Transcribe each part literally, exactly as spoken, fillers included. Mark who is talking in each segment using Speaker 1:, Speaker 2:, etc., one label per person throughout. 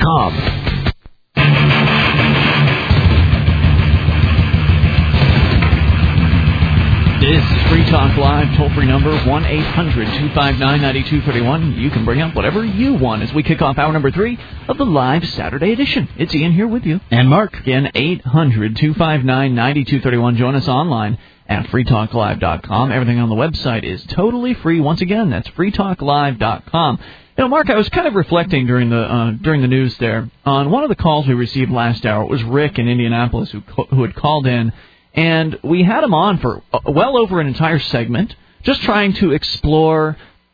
Speaker 1: com.
Speaker 2: This is Free Talk Live, toll-free number one eight hundred two five nine nine two three one. You can bring up whatever you want as we kick off hour number three of the live Saturday edition. It's Ian here with you.
Speaker 3: And Mark.
Speaker 2: Again, eight hundred two five nine nine two three one. Join us online at free talk live dot com. Everything on the website is totally free. Once again, that's free talk live dot com. You know, Mark, I was kind of reflecting during the uh, during the news there on one of the calls we received last hour. It was Rick in Indianapolis who who had called in. And we had him on for well over an entire segment, just trying to explore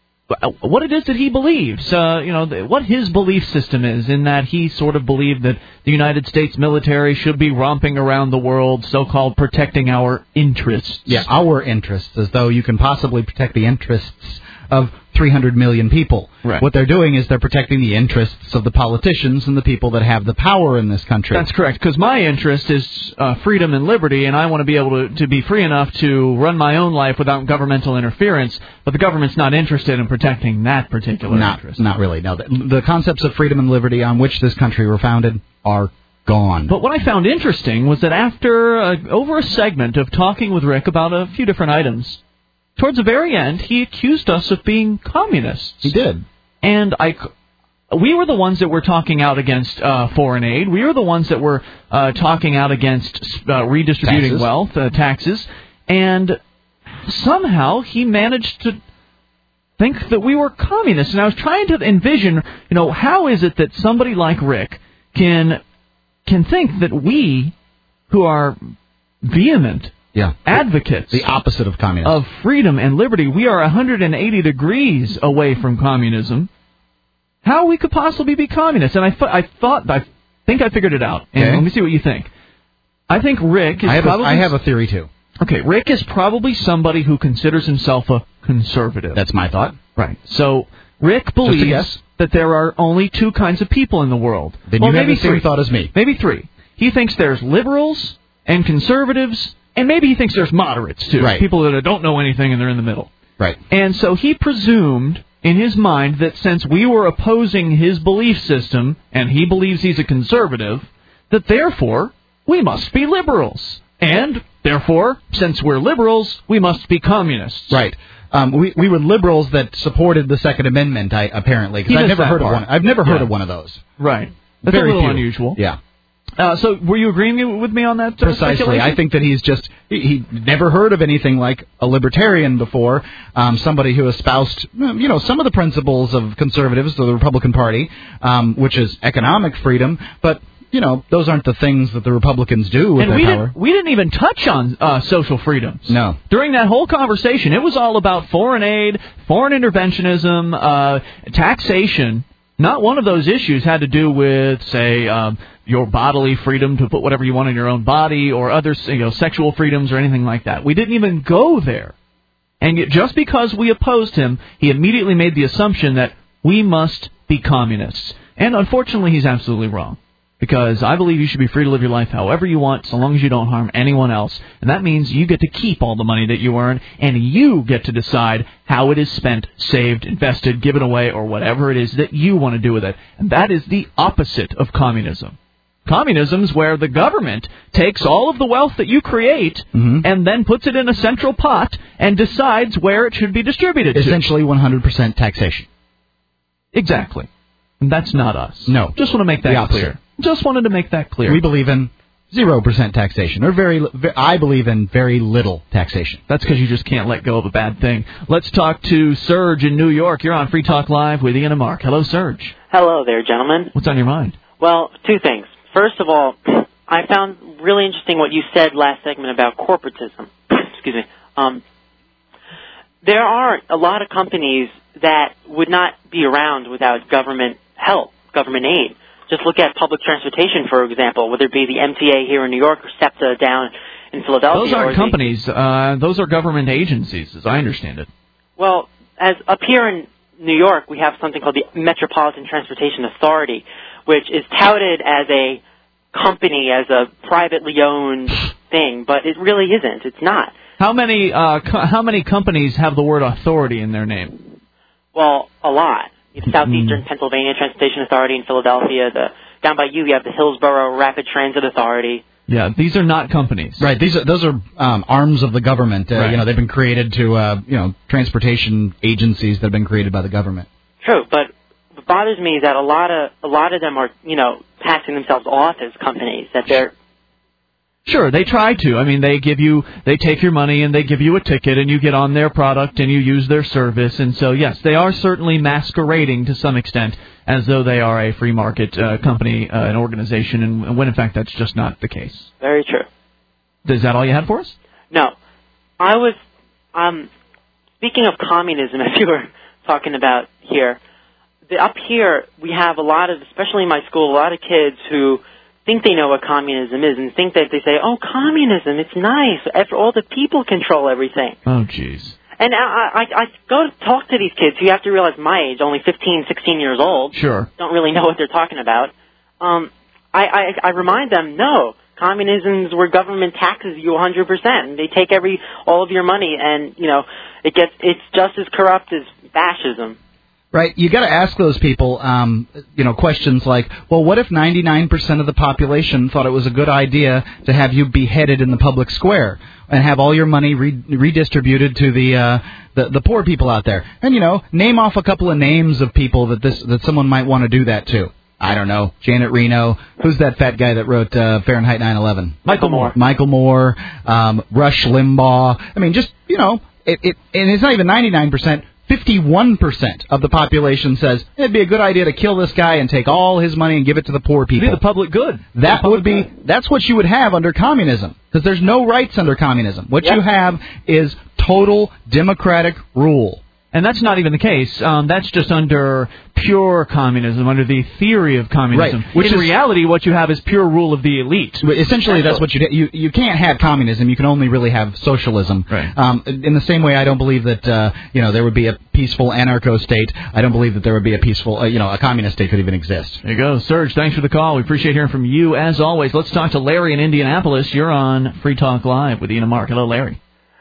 Speaker 2: what it is that he believes, uh, you know, what his belief system is, in that he sort of believed that the United States military should be romping around the world, so-called protecting our interests.
Speaker 3: Yeah, our interests, as though you can possibly protect the interests of three hundred million people.
Speaker 2: Right.
Speaker 3: What they're doing is they're protecting the interests of the politicians and the people that have the power in this country.
Speaker 2: That's correct, because my interest is uh, freedom and liberty, and I want to be able to, to be free enough to run my own life without governmental interference, but the government's not interested in protecting that particular
Speaker 3: not,
Speaker 2: interest.
Speaker 3: Not really, no. The, the concepts of freedom and liberty on which this country were founded are gone.
Speaker 2: But what I found interesting was that after uh, over a segment of talking with Rick about a few different items, towards the very end, he accused us of being communists.
Speaker 3: He did.
Speaker 2: And I, we were the ones that were talking out against uh, foreign aid. We were the ones that were uh, talking out against uh, redistributing
Speaker 3: taxes.
Speaker 2: wealth, uh, taxes. And somehow he managed to think that we were communists. And I was trying to envision, you know, how is it that somebody like Rick can can think that we, who are vehement
Speaker 3: Yeah.
Speaker 2: advocates,
Speaker 3: the opposite of communism,
Speaker 2: of freedom and liberty, we are one hundred eighty degrees away from communism, how we could possibly be communists. And I, I thought, I think I figured it out. And
Speaker 3: okay.
Speaker 2: Let me see what you think. I think Rick is
Speaker 3: I have
Speaker 2: probably...
Speaker 3: A, I have a theory, too.
Speaker 2: Okay, Rick is probably somebody who considers himself a conservative.
Speaker 3: That's my thought.
Speaker 2: Right. So Rick believes that there are only two kinds of people in the world.
Speaker 3: Then
Speaker 2: well,
Speaker 3: you have
Speaker 2: maybe
Speaker 3: the same
Speaker 2: three.
Speaker 3: thought as me.
Speaker 2: Maybe three. He thinks there's liberals and conservatives, and maybe he thinks there's moderates, too.
Speaker 3: Right.
Speaker 2: People that don't know anything and they're in the middle.
Speaker 3: Right.
Speaker 2: And so he presumed in his mind that since we were opposing his belief system, and he believes he's a conservative, that therefore we must be liberals. And therefore, since we're liberals, we must be communists.
Speaker 3: Right. Um, we we were liberals that supported the Second Amendment, I, apparently. Because I've never heard
Speaker 2: part.
Speaker 3: of one. I've never heard
Speaker 2: yeah.
Speaker 3: of one of those.
Speaker 2: Right. That's
Speaker 3: Very
Speaker 2: a little
Speaker 3: few.
Speaker 2: unusual.
Speaker 3: Yeah.
Speaker 2: Uh, so were you agreeing with me on that? Uh,
Speaker 3: Precisely. I think that he's just, he, he never heard of anything like a libertarian before, um, somebody who espoused, you know, some of the principles of conservatives, of the Republican Party, um, which is economic freedom, but, you know, those aren't the things that the Republicans do with
Speaker 2: and
Speaker 3: their
Speaker 2: we
Speaker 3: power.
Speaker 2: Didn't, we didn't even touch on uh, social freedoms.
Speaker 3: No.
Speaker 2: During that whole conversation, it was all about foreign aid, foreign interventionism, uh, taxation. Not one of those issues had to do with, say, um, your bodily freedom to put whatever you want in your own body, or other, you know, sexual freedoms or anything like that. We didn't even go there. And yet just because we opposed him, he immediately made the assumption that we must be communists. And unfortunately, he's absolutely wrong. Because I believe you should be free to live your life however you want, so long as you don't harm anyone else. And that means you get to keep all the money that you earn, and you get to decide how it is spent, saved, invested, given away, or whatever it is that you want to do with it. And that is the opposite of communism. Communism is where the government takes all of the wealth that you create
Speaker 3: mm-hmm.
Speaker 2: and then puts it in a central pot and decides where it should be distributed.
Speaker 3: Essentially one hundred percent taxation.
Speaker 2: Exactly. And that's not us.
Speaker 3: No.
Speaker 2: Just want to make that clear. Just wanted to make that clear.
Speaker 3: We believe in zero percent taxation, or very, I believe in very little taxation.
Speaker 2: That's because you just can't let go of a bad thing. Let's talk to Serge in New York. You're on Free Talk Live with Ian and Mark. Hello, Serge.
Speaker 4: Hello there, gentlemen.
Speaker 2: What's on your mind?
Speaker 4: Well, two things. First of all, I found really interesting what you said last segment about corporatism. Excuse me. Um, there are a lot of companies that would not be around without government help, government aid. Just look at public transportation, for example, whether it be the M T A here in New York or SEPTA down in Philadelphia.
Speaker 2: Those aren't companies. Uh, those are government agencies, as I understand it.
Speaker 4: Well, as up here in New York, we have something called the Metropolitan Transportation Authority, which is touted as a company, as a privately owned thing, but it really isn't. It's not.
Speaker 2: How many uh, co- how many companies have the word authority in their name?
Speaker 4: Well, a lot. The Southeastern mm. Pennsylvania Transportation Authority in Philadelphia, the down by you, you have the Hillsborough Rapid Transit Authority.
Speaker 2: Yeah, these are not companies.
Speaker 3: Right. These are those are um, arms of the government. Uh,
Speaker 2: right.
Speaker 3: You know, they've been created to uh, you know transportation agencies that have been created by the government.
Speaker 4: True, but what bothers me is that a lot of a lot of them are you know passing themselves off as companies that they're.
Speaker 2: Sure, they try to. I mean, they give you, they take your money and they give you a ticket and you get on their product and you use their service. And so, yes, they are certainly masquerading to some extent as though they are a free market uh, company, uh, an organization, and when in fact that's just not the case.
Speaker 4: Very true.
Speaker 2: Is that all you had for us?
Speaker 4: No. I was, um, speaking of communism, as you were talking about here, the, up here we have a lot of, especially in my school, a lot of kids who think they know what communism is and think that they say, oh, communism, it's nice. After all, the people control everything.
Speaker 2: Oh, jeez.
Speaker 4: And I, I, I go to talk to these kids who you have to realize my age, only fifteen, sixteen years old.
Speaker 2: Sure.
Speaker 4: Don't really know what they're talking about. Um, I, I, I remind them, no, communism is where government taxes you one hundred percent. They take every, all of your money and, you know, it gets, it's just as corrupt as fascism.
Speaker 3: Right, you got to ask those people, um, you know, questions like, well, what if ninety-nine percent of the population thought it was a good idea to have you beheaded in the public square and have all your money re- redistributed to the, uh, the the poor people out there? And you know, name off a couple of names of people that this that someone might want to do that to. I don't know, Janet Reno. Who's that fat guy that wrote uh, Fahrenheit nine eleven?
Speaker 2: Michael Moore.
Speaker 3: Michael Moore. Um, Rush Limbaugh. I mean, just you know, it, it and it's not even ninety-nine percent. fifty-one percent of the population says it'd be a good idea to kill this guy and take all his money and give it to the poor people.
Speaker 2: It'd be the public good.
Speaker 3: That would be, that's what you would have under communism, because there's no rights under communism. What
Speaker 4: Yep.
Speaker 3: you have is total democratic rule.
Speaker 2: And that's not even the case. Um, that's just under pure communism, under the theory of communism.
Speaker 3: Right, which
Speaker 2: in
Speaker 3: is,
Speaker 2: reality, what you have is pure rule of the elite.
Speaker 3: Essentially, that's what you do. You, you can't have communism. You can only really have socialism.
Speaker 2: Right.
Speaker 3: Um, in the same way, I don't believe that uh, you know there would be a peaceful anarcho state. I don't believe that there would be a peaceful, uh, you know, a communist state could even exist.
Speaker 2: There you go. Serge, thanks for the call. We appreciate hearing from you, as always. Let's talk to Larry in Indianapolis. You're on Free Talk Live with Ian and Mark. Hello, Larry.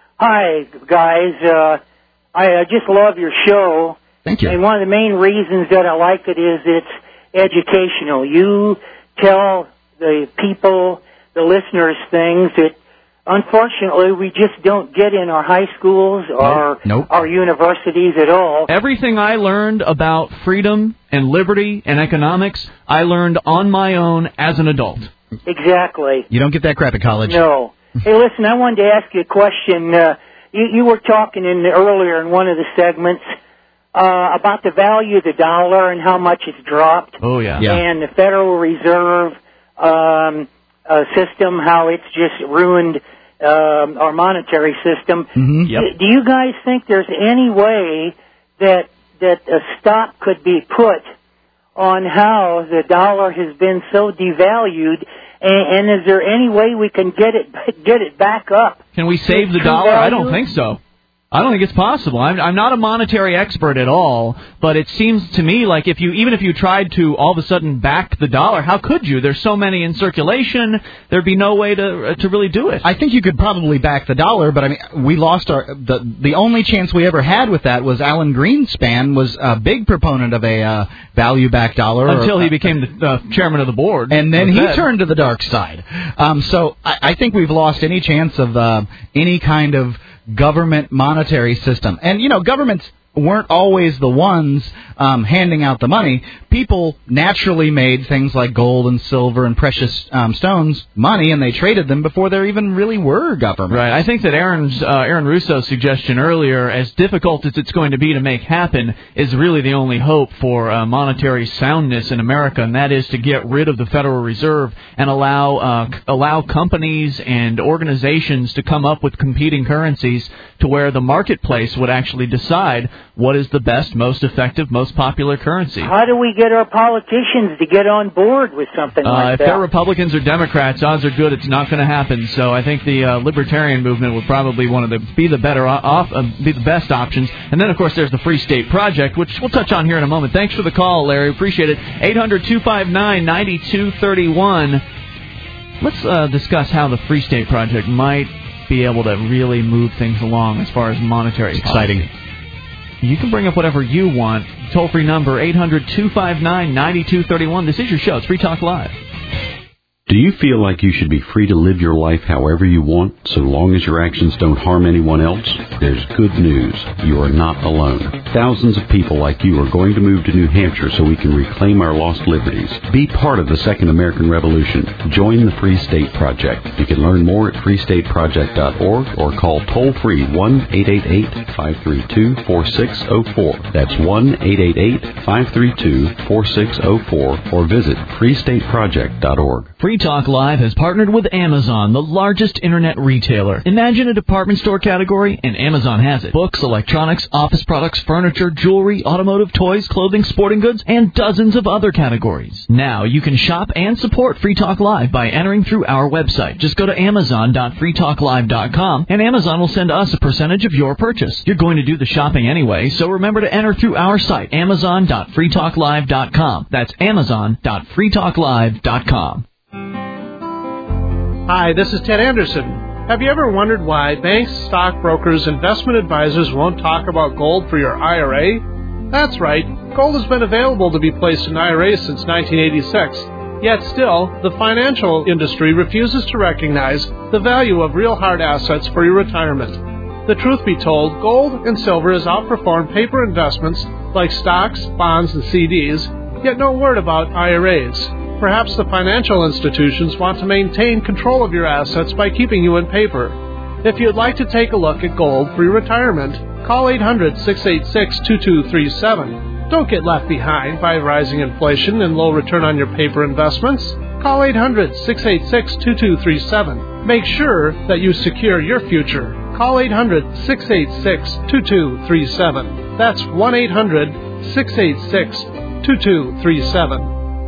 Speaker 1: Hi, guys. Uh, I uh, just love your show.
Speaker 3: Thank you.
Speaker 1: And one of the main reasons that I like it is it's educational. You tell the people, the listeners, things that unfortunately we just don't get in our high schools or
Speaker 3: Nope.
Speaker 1: our universities at all.
Speaker 2: Everything I learned about freedom and liberty and economics, I learned on my own as an adult.
Speaker 1: Exactly.
Speaker 3: You don't get that crap at college.
Speaker 1: No. Hey, listen, I wanted to ask you a question. Uh, you, you were talking in the, earlier in one of the segments uh, about the value of the dollar and how much it's dropped.
Speaker 2: Oh, yeah.
Speaker 3: Yeah.
Speaker 1: And the Federal Reserve um, uh, system, how it's just ruined um, our monetary system.
Speaker 3: Mm-hmm.
Speaker 2: Yep.
Speaker 1: Do you guys think there's any way that that a stop could be put on how the dollar has been so devalued? And, and is there any way we can get it get it back up?
Speaker 2: Can we save the
Speaker 1: True
Speaker 2: dollar? I don't
Speaker 1: value?
Speaker 2: think so. I don't think it's possible. I'm, I'm not a monetary expert at all, but it seems to me like if you, even if you tried to all of a sudden back the dollar, how could you? There's so many in circulation, there'd be no way to uh, to really do it.
Speaker 3: I think you could probably back the dollar, but I mean, we lost our the the only chance we ever had with that was Alan Greenspan was a big proponent of a uh, value back dollar
Speaker 2: Until
Speaker 3: or,
Speaker 2: he became the uh, chairman of the board.
Speaker 3: and then
Speaker 2: of
Speaker 3: he
Speaker 2: the Fed.
Speaker 3: turned to the dark side. Um, so I, I think we've lost any chance of uh, any kind of government monetary system. And, you know, governments weren't always the ones um, handing out the money. People naturally made things like gold and silver and precious um, stones money, and they traded them before there even really were government.
Speaker 2: Right. I think that Aaron's uh, Aaron Russo's suggestion earlier, as difficult as it's going to be to make happen, is really the only hope for uh, monetary soundness in America, and that is to get rid of the Federal Reserve and allow uh, c- allow companies and organizations to come up with competing currencies to where the marketplace would actually decide what is the best, most effective, most popular currency.
Speaker 1: How do we get our politicians to get on board with something
Speaker 2: Uh,
Speaker 1: like
Speaker 2: if
Speaker 1: that?
Speaker 2: they're Republicans or Democrats, odds are good it's not going to happen. So I think the uh, libertarian movement would probably one of the be the better off, uh, be the best options. And then of course there's the Free State Project, which we'll touch on here in a moment. Thanks for the call, Larry. Appreciate it. eight hundred two five nine nine two three one. Let's uh, discuss how the Free State Project might be able to really move things along as far as monetary
Speaker 3: It's exciting.
Speaker 2: policy. You can bring up whatever you want. Toll-free number, eight hundred two five nine nine two three one. This is your show. It's Free Talk Live.
Speaker 5: Do you feel like you should be free to live your life however you want, so long as your actions don't harm anyone else? There's good news. You are not alone. Thousands of people like you are going to move to New Hampshire so we can reclaim our lost liberties. Be part of the Second American Revolution. Join the Free State Project. You can learn more at free state project dot org or call toll-free one eight eight eight, five three two, four six zero four. That's one eight eight eight, five three two, four six zero four or visit free state project dot org.
Speaker 2: Free Talk Live has partnered with Amazon, the largest internet retailer. Imagine a department store category, and Amazon has it. Books, electronics, office products, furniture, jewelry, automotive, toys, clothing, sporting goods, and dozens of other categories. Now you can shop and support Free Talk Live by entering through our website. Just go to amazon dot free talk live dot com, and Amazon will send us a percentage of your purchase. You're going to do the shopping anyway, so remember to enter through our site, amazon dot free talk live dot com. That's amazon dot free talk live dot com.
Speaker 6: Hi, this is Ted Anderson. Have you ever wondered why banks, stockbrokers, investment advisors won't talk about gold for your I R A? That's right. Gold has been available to be placed in I R As since nineteen eighty-six. Yet still, the financial industry refuses to recognize the value of real hard assets for your retirement. The truth be told, gold and silver has outperformed paper investments like stocks, bonds, and C Ds, yet no word about I R As. Perhaps the financial institutions want to maintain control of your assets by keeping you in paper. If you'd like to take a look at gold for your retirement, call eight hundred, six eight six, two two three seven. Don't get left behind by rising inflation and low return on your paper investments. Call eight hundred, six eight six, two two three seven. Make sure that you secure your future. Call eight hundred, six eight six, two two three seven. That's one eight hundred, six eight six, two two three seven.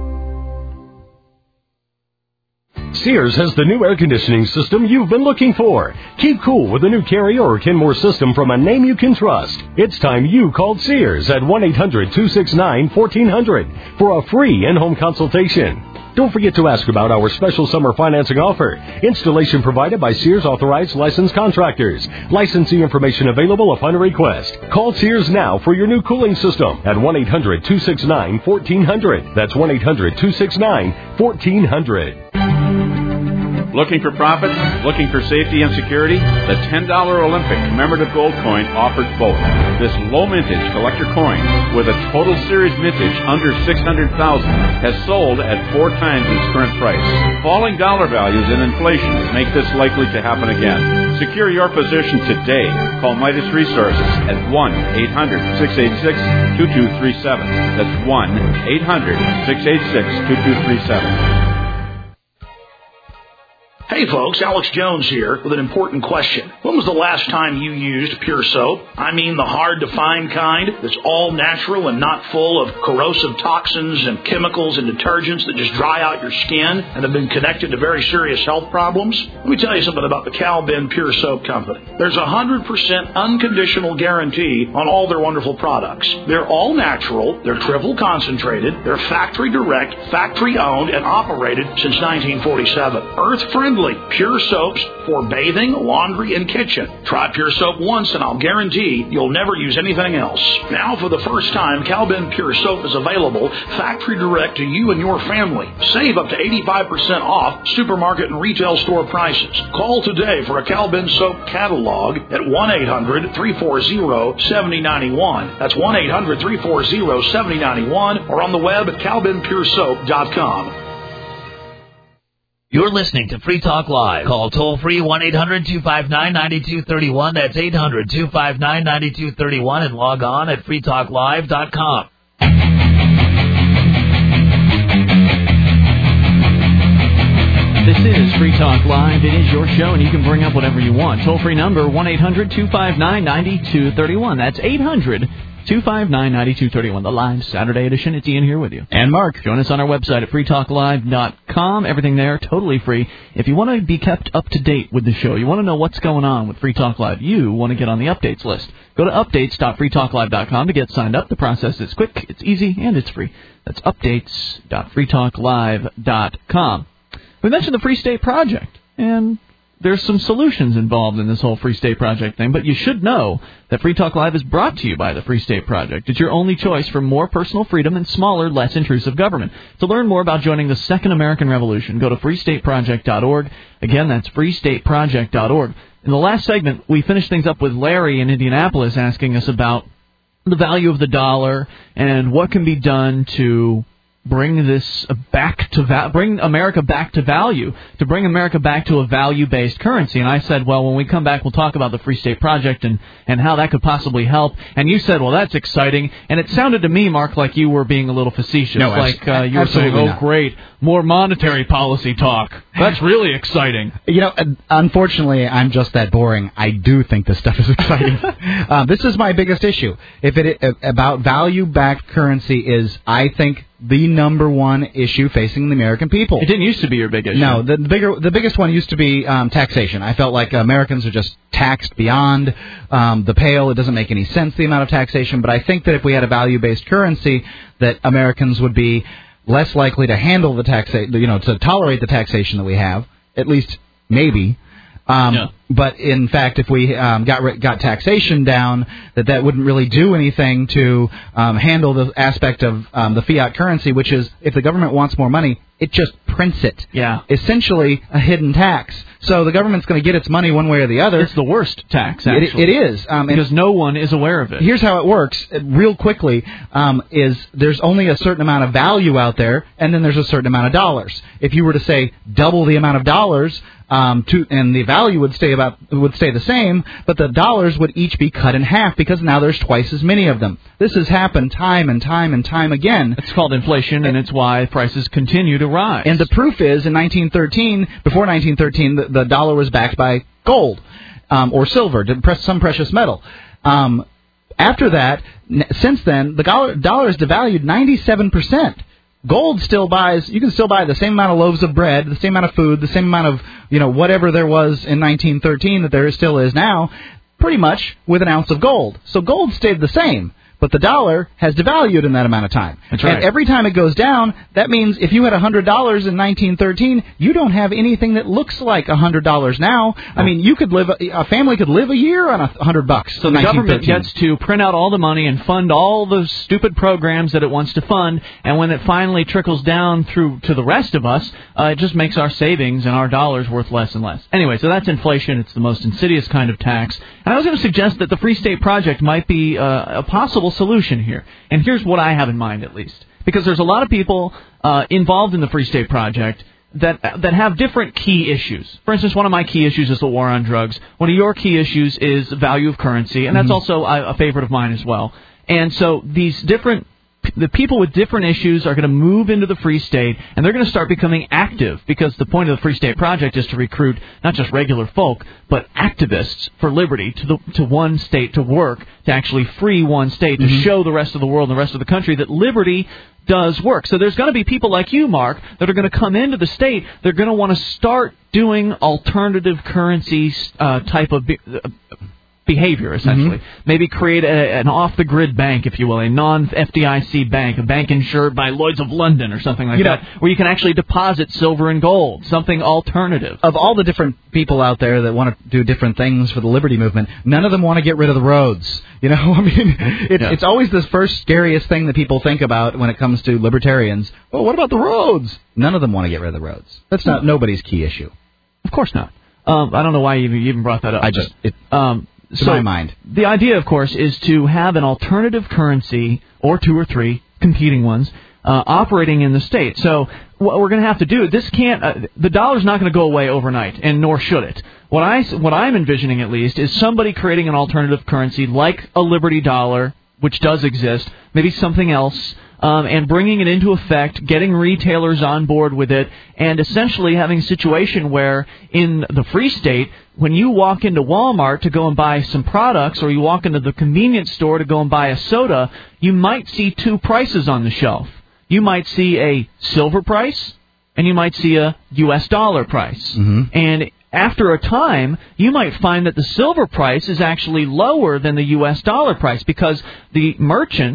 Speaker 7: Sears has the new air conditioning system you've been looking for. Keep cool with a new Carrier or Kenmore system from a name you can trust. It's time you called Sears at one eight hundred, two six nine, one four zero zero for a free in-home consultation. Don't forget to ask about our special summer financing offer. Installation provided by Sears authorized licensed contractors. Licensing information available upon request. Call Sears now for your new cooling system at one eight hundred, two six nine, one four zero zero. That's one eight hundred, two six nine, one four zero zero.
Speaker 8: Looking for profit? Looking for safety and security? The ten dollar Olympic commemorative gold coin offers both. This low mintage collector coin with a total series mintage under six hundred thousand dollars has sold at four times its current price. Falling dollar values and inflation make this likely to happen again. Secure your position today. Call Midas Resources at one eight hundred, six eight six, two two three seven. That's one eight hundred, six eight six, two two three seven.
Speaker 9: Hey folks, Alex Jones here with an important question. When was the last time you used Pure Soap? I mean the hard-to-find kind that's all natural and not full of corrosive toxins and chemicals and detergents that just dry out your skin and have been connected to very serious health problems. Let me tell you something about the Cal-Ben Pure Soap Company. There's a one hundred percent unconditional guarantee on all their wonderful products. They're all natural, they're triple concentrated, they're factory direct, factory owned, and operated since nineteen forty-seven. Earth-friendly. Pure soaps for bathing, laundry, and kitchen. Try Pure Soap once and I'll guarantee you'll never use anything else. Now for the first time, Cal-Ben Pure Soap is available factory direct to you and your family. Save up to eighty-five percent off supermarket and retail store prices. Call today for a Cal-Ben Soap catalog at one eight hundred, three four zero, seven zero nine one. That's one eight hundred, three four zero, seven zero nine one or on the web at cal ben pure soap dot com.
Speaker 10: You're listening to Free Talk Live. Call toll-free one eight hundred, two five nine, nine two three one. That's eight hundred, two five nine, nine two three one and log on at free talk live dot com.
Speaker 2: This is Free Talk Live. It is your show, and you can bring up whatever you want. Toll-free number, one eight hundred, two five nine, nine two three one. That's eight hundred, two five nine, nine two three one. The live Saturday edition. It's Ian here with you.
Speaker 3: And Mark.
Speaker 2: Join us on our website at free talk live dot com. Everything there, totally free. If you want to be kept up to date with the show, you want to know what's going on with Free Talk Live, you want to get on the updates list. Go to updates dot free talk live dot com to get signed up. The process is quick, it's easy, and it's free. That's updates dot free talk live dot com. We mentioned the Free State Project, and there's some solutions involved in this whole Free State Project thing, but you should know that Free Talk Live is brought to you by the Free State Project. It's your only choice for more personal freedom and smaller, less intrusive government. To learn more about joining the Second American Revolution, go to free state project dot org. Again, that's free state project dot org. In the last segment, we finished things up with Larry in Indianapolis asking us about the value of the dollar and what can be done to bring this back to va- bring America back to value, to bring America back to a value-based currency. And I said, well, when we come back, we'll talk about the Free State Project and, and how that could possibly help. And you said, well, that's exciting. And it sounded to me, Mark, like you were being a little facetious.
Speaker 3: No,
Speaker 2: like uh, you were saying, oh,
Speaker 3: not.
Speaker 2: great, more monetary policy talk. That's really exciting.
Speaker 3: You know, unfortunately, I'm just that boring. I do think this stuff is exciting. uh, this is my biggest issue. If it about value-backed currency is, I think, the number one issue facing the American people.
Speaker 2: It didn't used to be your big issue.
Speaker 3: No, the, the bigger, the biggest one used to be um, taxation. I felt like Americans are just taxed beyond um, the pale. It doesn't make any sense, the amount of taxation. But I think that if we had a value-based currency, that Americans would be less likely to handle the taxation, you know, to tolerate the taxation that we have. At least, maybe. Um, yeah. But in fact, if we um, got got taxation down, that that wouldn't really do anything to um, handle the aspect of um, the fiat currency, which is if the government wants more money, it just prints it.
Speaker 2: Yeah.
Speaker 3: Essentially a hidden tax. So the government's going to get its money one way or the other.
Speaker 2: It's the worst tax, actually.
Speaker 3: It, it is. Um,
Speaker 2: because no one is aware of it.
Speaker 3: Here's how it works, real quickly, um, is there's only a certain amount of value out there, and then there's a certain amount of dollars. If you were to say double the amount of dollars, um, to, and the value would stay about would stay the same, but the dollars would each be cut in half because now there's twice as many of them. This has happened time and time and time again.
Speaker 2: It's called inflation, and it's why prices continue to rise.
Speaker 3: And the proof is, in nineteen thirteen, before nineteen thirteen, the, the dollar was backed by gold um, or silver, some precious metal. Um, after that, since then, the dollar, dollar is devalued ninety-seven percent. Gold still buys, you can still buy the same amount of loaves of bread, the same amount of food, the same amount of, you know, whatever there was in nineteen thirteen that there still is now, pretty much with an ounce of gold. So gold stayed the same, but the dollar has devalued in that amount of time.
Speaker 2: That's right.
Speaker 3: And every time it goes down, that means if you had one hundred dollars in nineteen thirteen, you don't have anything that looks like one hundred dollars now. I mean, you could live, a, a family could live a year on one hundred bucks.
Speaker 2: So the government gets to print out all the money and fund all the stupid programs that it wants to fund, and when it finally trickles down through to the rest of us, uh, it just makes our savings and our dollars worth less and less. Anyway, so that's inflation. It's the most insidious kind of tax. And I was going to suggest that the Free State Project might be uh, a possible solution here. And here's what I have in mind, at least. Because there's a lot of people uh, involved in the Free State Project that that have different key issues. For instance, one of my key issues is the war on drugs. One of your key issues is the value of currency, and that's mm-hmm. also a, a favorite of mine as well. And so these different the people with different issues are going to move into the Free State, and they're going to start becoming active, because the point of the Free State Project is to recruit not just regular folk, but activists for liberty to the, to one state to work, to actually free one state, to mm-hmm. show the rest of the world and the rest of the country that liberty does work. So there's going to be people like you, Mark, that are going to come into the state. They're going to want to start doing alternative currency uh, type of Be- uh, behavior, essentially. Mm-hmm. Maybe create a, an off-the-grid bank, if you will, a non-F D I C bank, a bank insured by Lloyd's of London or something like you that, know, where you can actually deposit silver and gold, something alternative.
Speaker 3: Of all the different people out there that want to do different things for the liberty movement, none of them want to get rid of the roads. You know, I mean, it, yeah. it's always the first scariest thing that people think about when it comes to libertarians. Well, what about the roads? None of them want to get rid of the roads. That's not mm-hmm. nobody's key issue.
Speaker 2: Of course not. Um, I don't know why you even, you even brought that up.
Speaker 3: I just... It, um, To
Speaker 2: so
Speaker 3: my mind.
Speaker 2: The idea, of course, is to have an alternative currency, or two or three competing ones, uh, operating in the state. So what we're going to have to do, this can't, uh, the dollar's not going to go away overnight, and nor should it. What, I, what I'm envisioning, at least, is somebody creating an alternative currency like a Liberty dollar, which does exist, maybe something else, Um, and bringing it into effect, getting retailers on board with it, and essentially having a situation where in the Free State, when you walk into Walmart to go and buy some products, or you walk into the convenience store to go and buy a soda, you might see two prices on the shelf. You might see a silver price, and you might see a U S dollar price.
Speaker 3: Mm-hmm.
Speaker 2: And after a time, you might find that the silver price is actually lower than the U S dollar price, because the merchants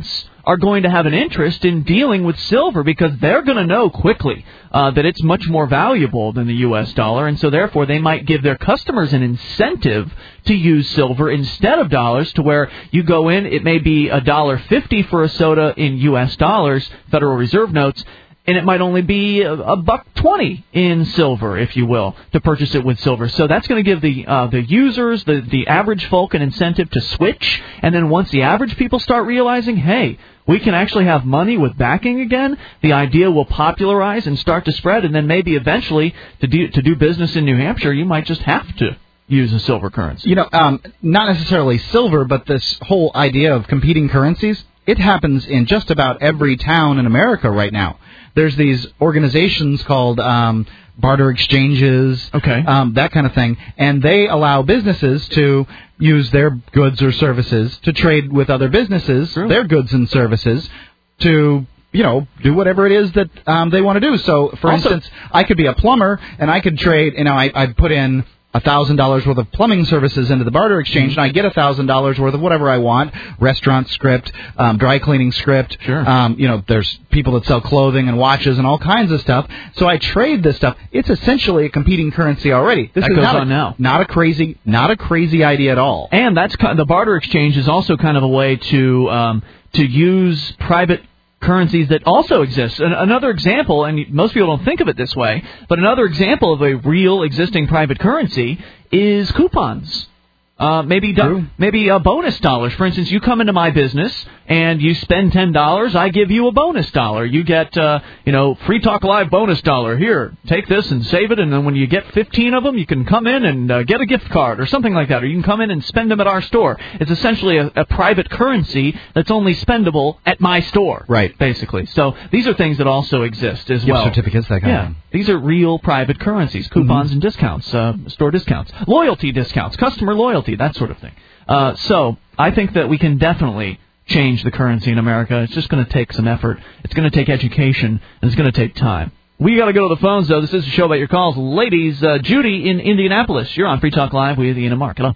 Speaker 2: are going to have an interest in dealing with silver because they're going to know quickly uh, that it's much more valuable than the U S dollar, and so therefore they might give their customers an incentive to use silver instead of dollars, to where you go in, it may be a dollar fifty for a soda in U S dollars, Federal Reserve notes, and it might only be a, a buck twenty in silver, if you will, to purchase it with silver. So that's going to give the uh, the users, the the average folk, an incentive to switch. And then once the average people start realizing, hey, we can actually have money with backing again, the idea will popularize and start to spread. And then maybe eventually, to do to do business in New Hampshire, you might just have to use a silver currency.
Speaker 3: You know, um, not necessarily silver, but this whole idea of competing currencies, it happens in just about every town in America right now. There's these organizations called um, barter exchanges,
Speaker 2: okay,
Speaker 3: um, that kind of thing, and they allow businesses to use their goods or services to trade with other businesses, True. their goods and services, to, you know, do whatever it is that um, they want to do. So, for also, instance, I could be a plumber, and I could trade, you know, I, I'd put in one thousand dollars worth of plumbing services into the barter exchange, mm-hmm. and I get one thousand dollars worth of whatever I want, restaurant script, um, dry cleaning script.
Speaker 2: Sure.
Speaker 3: Um, you know, there's people that sell clothing and watches and all kinds of stuff. So I trade this stuff. It's essentially a competing currency already. This
Speaker 2: that
Speaker 3: is
Speaker 2: goes
Speaker 3: not
Speaker 2: on
Speaker 3: a,
Speaker 2: now.
Speaker 3: Not a crazy, not a crazy idea at all.
Speaker 2: And that's the barter exchange is also kind of a way to um, to use private currencies that also exist. Another example, and most people don't think of it this way, but another example of a real existing private currency is coupons. Uh, maybe do, maybe uh, bonus dollars. For instance, you come into my business and you spend ten dollars, I give you a bonus dollar. You get, uh, you know, Free Talk Live bonus dollar. Here, take this and save it, and then when you get fifteen of them, you can come in and uh, get a gift card or something like that, or you can come in and spend them at our store. It's essentially a, a private currency that's only spendable at my store,
Speaker 3: right?
Speaker 2: Basically. So these are things that also exist as
Speaker 3: gift
Speaker 2: well.
Speaker 3: Certificates, that kind
Speaker 2: yeah.
Speaker 3: of thing.
Speaker 2: These are real private currencies, coupons
Speaker 3: mm-hmm.
Speaker 2: and discounts, uh, store discounts, loyalty discounts, customer loyalty, that sort of thing. Uh, so I think that we can definitely change the currency in America. It's just going to take some effort. It's going to take education, and it's going to take time. We got to go to the phones, though. This is a show about your calls. Ladies, uh, Judy in Indianapolis. You're on Free Talk Live with Ian and Mark. Hello.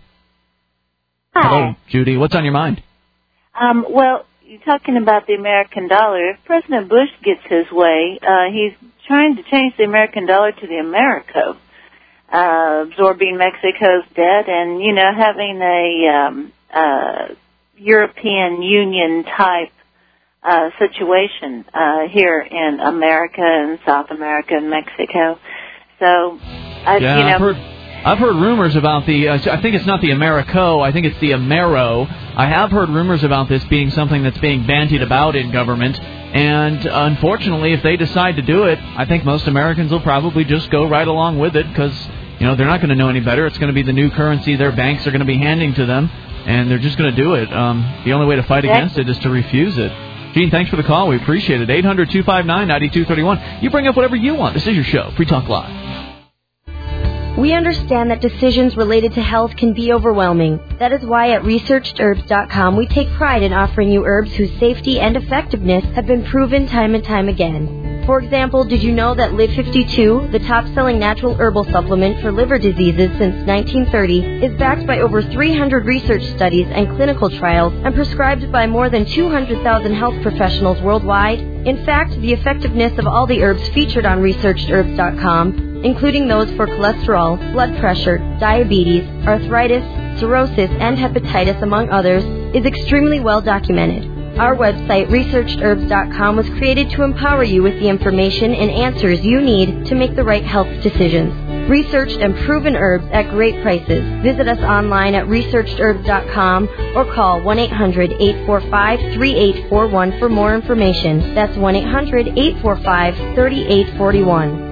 Speaker 11: Hi.
Speaker 2: Hello, Judy. What's on your mind?
Speaker 11: Um, well, you're talking about the American dollar. If President Bush gets his way, uh, he's trying to change the American dollar to the Americo, uh, absorbing Mexico's debt and, you know, having a um, uh, European Union type uh, situation uh, here in America and South America and Mexico. So, I,
Speaker 2: yeah,
Speaker 11: you know,
Speaker 2: I've heard, I've heard rumors about the, uh, I think it's not the Americo, I think it's the Amero. I have heard rumors about this being something that's being bandied about in government. And unfortunately, if they decide to do it, I think most Americans will probably just go right along with it because, you know, they're not going to know any better. It's going to be the new currency their banks are going to be handing to them, and they're just going to do it. Um, the only way to fight against it is to refuse it. Gene, thanks for the call. We appreciate it. eight hundred two five nine nine two three one. You bring up whatever you want. This is your show, Free Talk Live.
Speaker 12: We understand that decisions related to health can be overwhelming. That is why at researched herbs dot com we take pride in offering you herbs whose safety and effectiveness have been proven time and time again. For example, did you know that Live fifty-two, the top-selling natural herbal supplement for liver diseases since nineteen thirty, is backed by over three hundred research studies and clinical trials and prescribed by more than two hundred thousand health professionals worldwide? In fact, the effectiveness of all the herbs featured on researched herbs dot com, including those for cholesterol, blood pressure, diabetes, arthritis, cirrhosis, and hepatitis, among others, is extremely well documented. Our website, researched herbs dot com, was created to empower you with the information and answers you need to make the right health decisions. Researched and proven herbs at great prices. Visit us online at researched herbs dot com or call one eight hundred eight four five three eight four one for more information. That's one eight hundred eight four five three eight four one.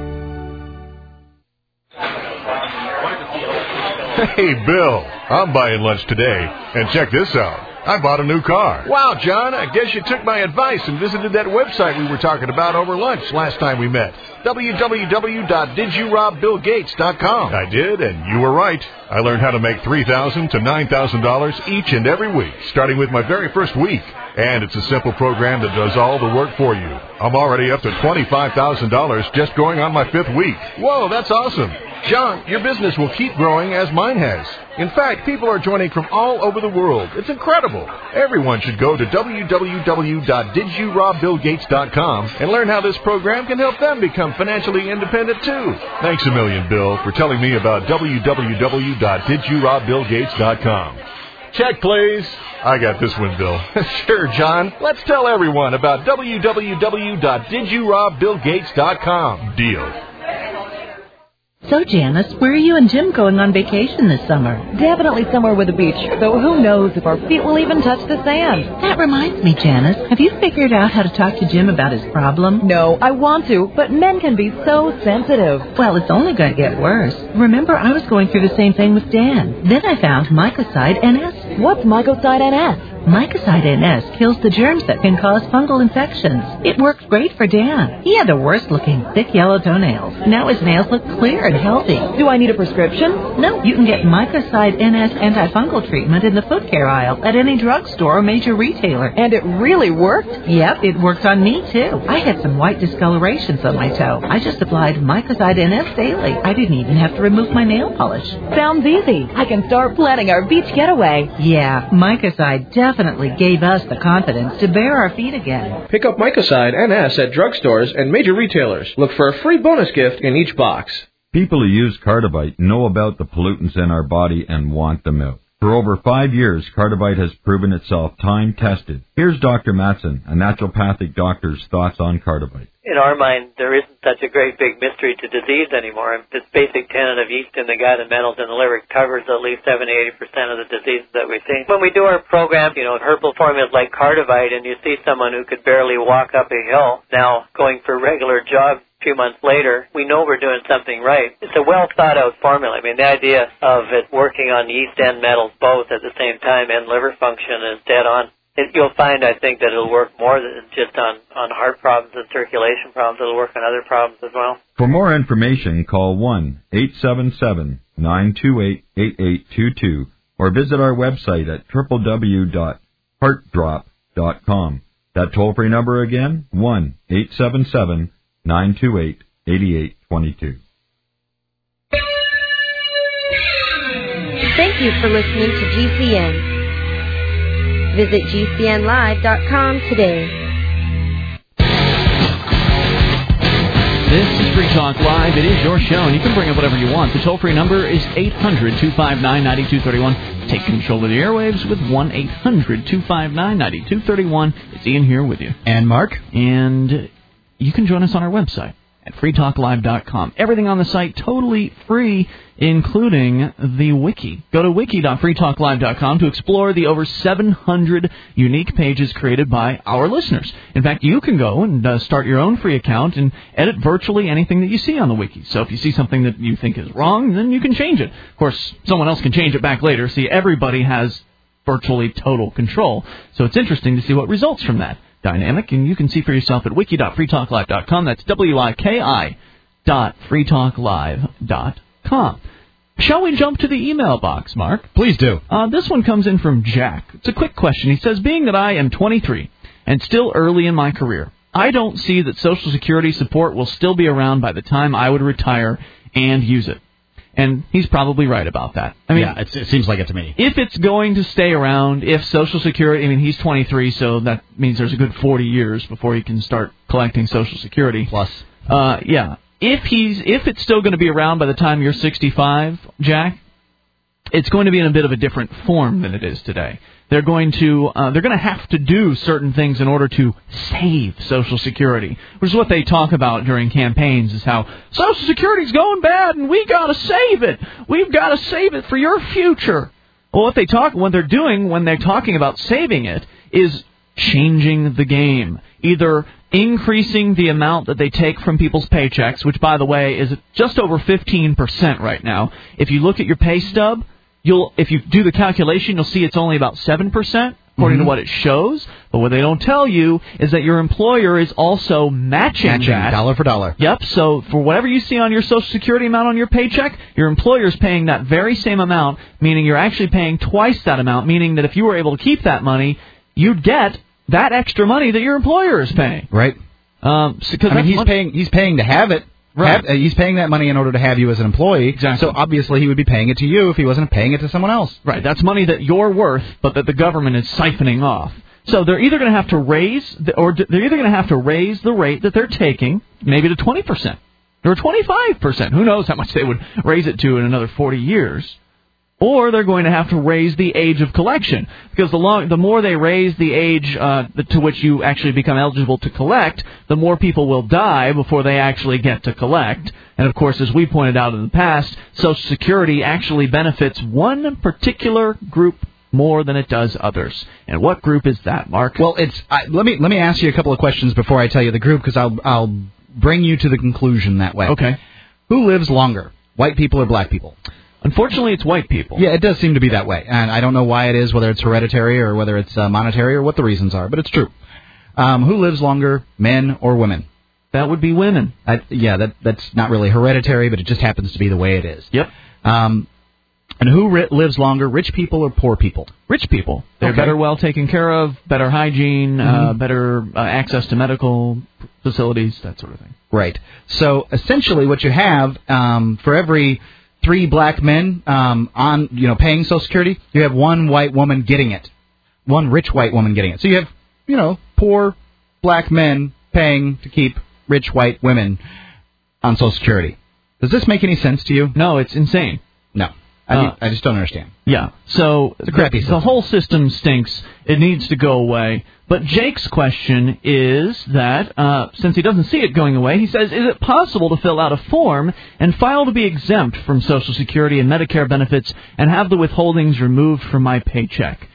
Speaker 13: Hey, Bill, I'm buying lunch today, and check this out. I bought a new car. Wow, John, I guess you took my advice and visited that website we were talking about over lunch last time we met. w w w dot did you rob bill gates dot com. I did, and you were right. I learned how to make three thousand dollars to nine thousand dollars each and every week, starting with my very first week. And it's a simple program that does all the work for you. I'm already up to twenty-five thousand dollars just going on my fifth week. Whoa, that's awesome. John, your business will keep growing as mine has. In fact, people are joining from all over the world. It's incredible. Everyone should go to w w w dot did you rob bill gates dot com and learn how this program can help them become financially independent, too. Thanks a million, Bill, for telling me about w w w dot did you rob bill gates dot com. Check, please. I got this one, Bill. Sure, John. Let's tell everyone about w w w dot did you rob bill gates dot com. Deal.
Speaker 14: So, Janice, where are you and Jim going on vacation this summer?
Speaker 15: Definitely somewhere with a beach, though who knows if our feet will even touch the sand.
Speaker 14: That reminds me, Janice, have you figured out how to talk to Jim about his problem?
Speaker 15: No, I want to, but men can be so sensitive.
Speaker 14: Well, it's only going to get worse. Remember, I was going through the same thing with Dan. Then I found Mycoside N S.
Speaker 15: What's Mycoside N S?
Speaker 14: Mycoside N S kills the germs that can cause fungal infections. It worked great for Dan. He had the worst-looking, thick yellow toenails. Now his nails look clear and healthy.
Speaker 15: Do I need a prescription?
Speaker 14: No, you can get Mycoside N S antifungal treatment in the foot care aisle at any drugstore or major retailer.
Speaker 15: And it really worked?
Speaker 14: Yep, it worked on me, too. I had some white discolorations on my toe. I just applied Mycoside N S daily. I didn't even have to remove my nail polish.
Speaker 15: Sounds easy. I can start planning our beach getaway.
Speaker 14: Yeah, Mycoside definitely definitely gave us the confidence to bare our feet again.
Speaker 16: Pick up Mycoside N S at drugstores and major retailers. Look for a free bonus gift in each box.
Speaker 17: People who use Cardivite know about the pollutants in our body and want them out. For over five years, Cardivite has proven itself time-tested. Here's Doctor Matson, a naturopathic doctor's thoughts on Cardivite.
Speaker 18: In our mind, there isn't such a great big mystery to disease anymore. This basic tenet of yeast in the gut and metals in the liver covers at least seventy to eighty percent of the diseases that we see. When we do our program, you know, herbal formulas like Cardivite, and you see someone who could barely walk up a hill now going for regular jogs a few months later, we know we're doing something right. It's a well-thought-out formula. I mean, the idea of it working on yeast and metals both at the same time and liver function is dead on. It, you'll find, I think, that it'll work more than just on, on heart problems and circulation problems. It'll work on other problems as well.
Speaker 17: For more information, call one eight seven seven, nine two eight, eight eight two two or visit our website at w w w dot heart drop dot com. That toll-free number again, one eight seven seven, nine two eight, eight eight two two.
Speaker 12: Thank you for listening to G C N. Visit G C N live dot com today.
Speaker 2: This is Free Talk Live. It is your show, and you can bring up whatever you want. The toll-free number is eight hundred, two five nine, nine two three one. Take control of the airwaves with one eight hundred, two five nine, nine two three one. It's Ian here with you.
Speaker 3: And Mark.
Speaker 2: And you can join us on our website at free talk live dot com. Everything on the site totally free, including the wiki. Go to wiki dot free talk live dot com to explore the over seven hundred unique pages created by our listeners. In fact, you can go and uh, start your own free account and edit virtually anything that you see on the wiki. So if you see something that you think is wrong, then you can change it. Of course, someone else can change it back later. See, everybody has virtually total control. So it's interesting to see what results from that dynamic, and you can see for yourself at wiki dot free talk live dot com. That's W I K I dot free talk live dot com. Shall we jump to the email box, Mark?
Speaker 3: Please do.
Speaker 2: Uh, this one comes in from Jack. It's a quick question. He says, being that I am twenty-three and still early in my career, I don't see that Social Security support will still be around by the time I would retire and use it. And he's probably right about that. I mean,
Speaker 3: yeah, it's, it seems like it to me.
Speaker 2: If it's going to stay around, if Social Security, I mean, he's twenty-three, so that means there's a good forty years before he can start collecting Social Security.
Speaker 3: Plus.
Speaker 2: Uh, yeah. If he's, if it's still going to be around by the time you're sixty-five, Jack, it's going to be in a bit of a different form than it is today. They're going to uh, they're going to have to do certain things in order to save Social Security, which is what they talk about during campaigns, is how Social Security's going bad and we got to save it. We've got to save it for your future. Well, what they talk, what they're doing when they're talking about saving it is changing the game, either increasing the amount that they take from people's paychecks, which, by the way, is just over fifteen percent right now. If you look at your pay stub, You'll, if you do the calculation, you'll see it's only about seven percent, according
Speaker 3: mm-hmm.
Speaker 2: to what it shows. But what they don't tell you is that your employer is also matching,
Speaker 3: matching
Speaker 2: that.
Speaker 3: dollar for dollar.
Speaker 2: Yep, so for whatever you see on your Social Security amount on your paycheck, your employer's paying that very same amount, meaning you're actually paying twice that amount, meaning that if you were able to keep that money, you'd get that extra money that your employer is paying.
Speaker 3: Right.
Speaker 2: Um, so, 'cause
Speaker 3: I mean, he's
Speaker 2: one,
Speaker 3: paying, he's paying to have it. Right. Have, uh, he's paying that money in order to have you as an employee.
Speaker 2: Exactly.
Speaker 3: So obviously he would be paying it to you if he wasn't paying it to someone else.
Speaker 2: Right. That's money that you're worth, but that the government is siphoning off. So they're either going to have to raise, the, or they're either going to have to raise the rate that they're taking, maybe to twenty percent or twenty-five percent. Who knows how much they would raise it to in another forty years. Or they're going to have to raise the age of collection, because the long, the more they raise the age uh, to which you actually become eligible to collect, the more people will die before they actually get to collect. And, of course, as we pointed out in the past, Social Security actually benefits one particular group more than it does others. And what group is that, Mark?
Speaker 3: Well, it's I, let me let me ask you a couple of questions before I tell you the group, because I'll I'll bring you to the conclusion that way.
Speaker 2: Okay.
Speaker 3: Who lives longer, white people or black people?
Speaker 2: Unfortunately, it's white people.
Speaker 3: Yeah, it does seem to be that way. And I don't know why it is, whether it's hereditary or whether it's uh, monetary or what the reasons are, but it's true. Um, who lives longer, men or women?
Speaker 2: That would be women.
Speaker 3: I, yeah, that that's not really hereditary, but it just happens to be the way it is.
Speaker 2: Yep.
Speaker 3: Um, and who ri- lives longer, rich people or poor people?
Speaker 2: Rich people. They're
Speaker 3: Okay.
Speaker 2: better well taken care of, better hygiene,
Speaker 3: Mm-hmm.
Speaker 2: uh, better uh, access to medical facilities, that sort of thing.
Speaker 3: Right. So essentially what you have, um, for every three black men um, on, you know, paying Social Security, you have one white woman getting it. One rich white woman getting it. So you have, you know, poor black men paying to keep rich white women on Social Security. Does this make any sense to you?
Speaker 2: No, it's insane.
Speaker 3: No. I,
Speaker 2: Uh,
Speaker 3: I just don't understand.
Speaker 2: Yeah, so
Speaker 3: It's a crappy
Speaker 2: the, the
Speaker 3: system.
Speaker 2: whole system stinks. It needs to go away. But Jake's question is that, uh, since he doesn't see it going away, he says, is it possible to fill out a form and file to be exempt from Social Security and Medicare benefits and have the withholdings removed from my paycheck?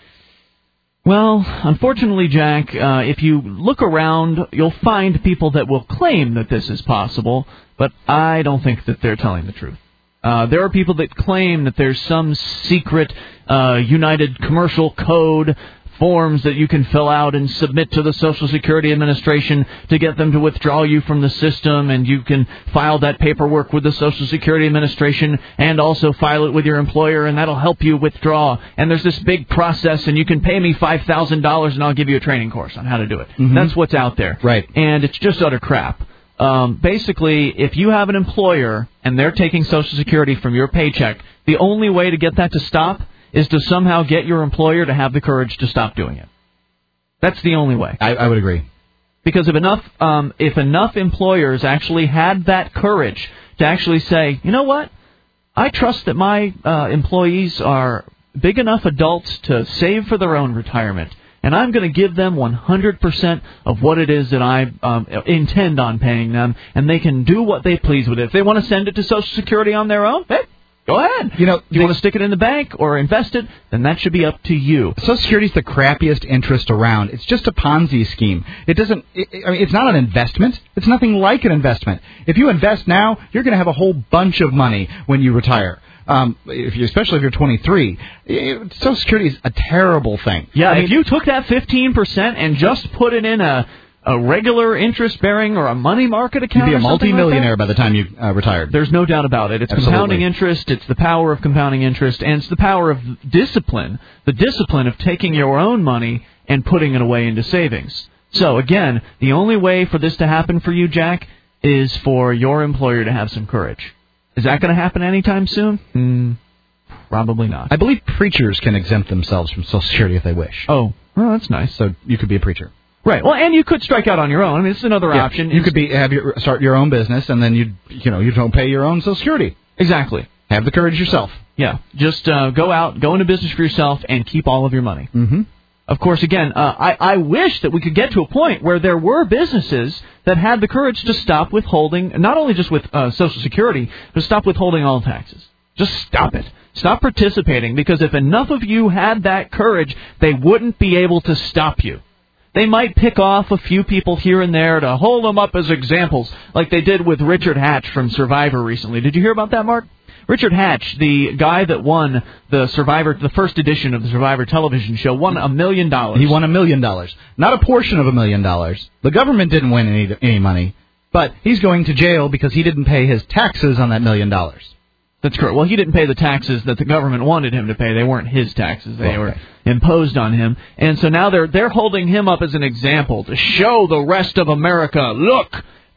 Speaker 2: Well, unfortunately, Jack, uh, if you look around, you'll find people that will claim that this is possible, but I don't think that they're telling the truth. Uh, there are people that claim that there's some secret uh, United Commercial Code forms that you can fill out and submit to the Social Security Administration to get them to withdraw you from the system, and you can file that paperwork with the Social Security Administration and also file it with your employer, and that'll help you withdraw. And there's this big process, and you can pay me five thousand dollars and I'll give you a training course on how to do it.
Speaker 3: Mm-hmm.
Speaker 2: That's what's out there.
Speaker 3: Right.
Speaker 2: And it's just utter crap. Um, basically, if you have an employer and they're taking Social Security from your paycheck, the only way to get that to stop is to somehow get your employer to have the courage to stop doing it. That's the only way.
Speaker 3: I, I would agree.
Speaker 2: Because if enough, um, if enough employers actually had that courage to actually say, you know what, I trust that my uh, employees are big enough adults to save for their own retirement, and I'm going to give them one hundred percent of what it is that I um, intend on paying them, and they can do what they please with it. If they want to send it to Social Security on their own, hey, go ahead.
Speaker 3: You know,
Speaker 2: you want to stick it in the bank or invest it, then that should be up to you.
Speaker 3: Social Security's the crappiest interest around. It's just a Ponzi scheme. It doesn't. It, I mean, it's not an investment. It's nothing like an investment. If you invest now, you're going to have a whole bunch of money when you retire. Um, if you, especially if you're twenty-three, it, Social Security is a terrible thing.
Speaker 2: Yeah,
Speaker 3: I mean,
Speaker 2: if you took that fifteen percent and just put it in a a regular interest-bearing or a money market account,
Speaker 3: you'd be a
Speaker 2: or something
Speaker 3: multimillionaire
Speaker 2: like that,
Speaker 3: by the time you uh, retired.
Speaker 2: There's no doubt about it. It's
Speaker 3: Absolutely.
Speaker 2: compounding interest. It's the power of compounding interest, and it's the power of discipline. The discipline of taking your own money and putting it away into savings. So again, the only way for this to happen for you, Jack, is for your employer to have some courage. Is that going to happen anytime soon? Hmm, probably not.
Speaker 3: I believe preachers can exempt themselves from Social Security if they wish.
Speaker 2: Oh, well, that's nice.
Speaker 3: So you could be a preacher.
Speaker 2: Right. Well, and you could strike out on your own. I mean, it's another
Speaker 3: Yeah,
Speaker 2: option.
Speaker 3: You could be have your start your own business, and then you you know you don't pay your own Social Security.
Speaker 2: Exactly.
Speaker 3: Have the courage yourself.
Speaker 2: Yeah. Just uh, go out, go into business for yourself, and keep all of your money.
Speaker 3: Mm-hmm.
Speaker 2: Of course, again, uh, I, I wish that we could get to a point where there were businesses that had the courage to stop withholding, not only just with uh, Social Security, but stop withholding all taxes. Just stop it. Stop participating, because if enough of you had that courage, they wouldn't be able to stop you. They might pick off a few people here and there to hold them up as examples, like they did with Richard Hatch from Survivor recently. Did you hear about that, Mark? Richard Hatch, the guy that won the Survivor, the first edition of the Survivor television show, won a million dollars.
Speaker 3: He won a million dollars. Not a portion of a million dollars. The government didn't win any any money, but he's going to jail because he didn't pay his taxes on that million dollars.
Speaker 2: That's correct. Well, he didn't pay the taxes that the government wanted him to pay. They weren't his taxes. They
Speaker 3: Okay.
Speaker 2: were imposed on him. And so now they're they're holding him up as an example to show the rest of America, look,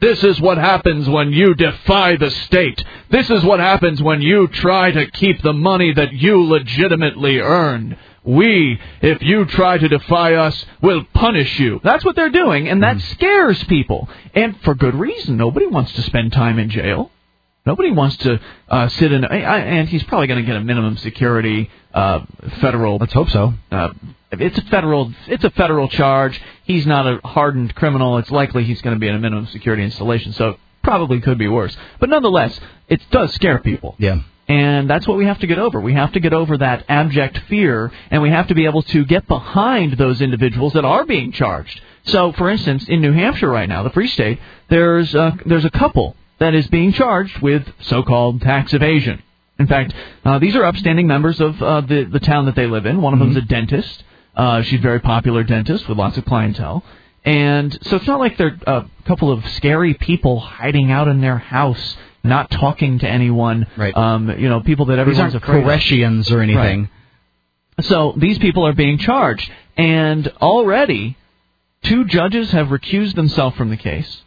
Speaker 2: This is what happens when you defy the state. This is what happens when you try to keep the money that you legitimately earned. We, if you try to defy us, will punish you. That's what they're doing, and that scares people. And for good reason. Nobody wants to spend time in jail. Nobody wants to uh, sit in... And he's probably going to get a minimum security uh, federal...
Speaker 3: Let's hope so.
Speaker 2: Uh, it's a federal It's a federal charge. He's not a hardened criminal. It's likely he's going to be in a minimum security installation, so it probably could be worse. But nonetheless, it does scare people.
Speaker 3: Yeah.
Speaker 2: And that's what we have to get over. We have to get over that abject fear, and we have to be able to get behind those individuals that are being charged. So, for instance, in New Hampshire right now, the Free State, there's a, there's a couple that is being charged with so-called tax evasion. In fact, uh, these are upstanding members of uh, the, the town that they live in. One of mm-hmm. them is a dentist. Uh, she's a very popular dentist with lots of clientele. And so it's not like they're a couple of scary people hiding out in their house, not talking to anyone.
Speaker 3: Right.
Speaker 2: Um, you know, people that everyone's
Speaker 3: these aren't
Speaker 2: afraid
Speaker 3: Koreshians
Speaker 2: of.
Speaker 3: or anything.
Speaker 2: Right. So these people are being charged. And already, two judges have recused themselves from the case.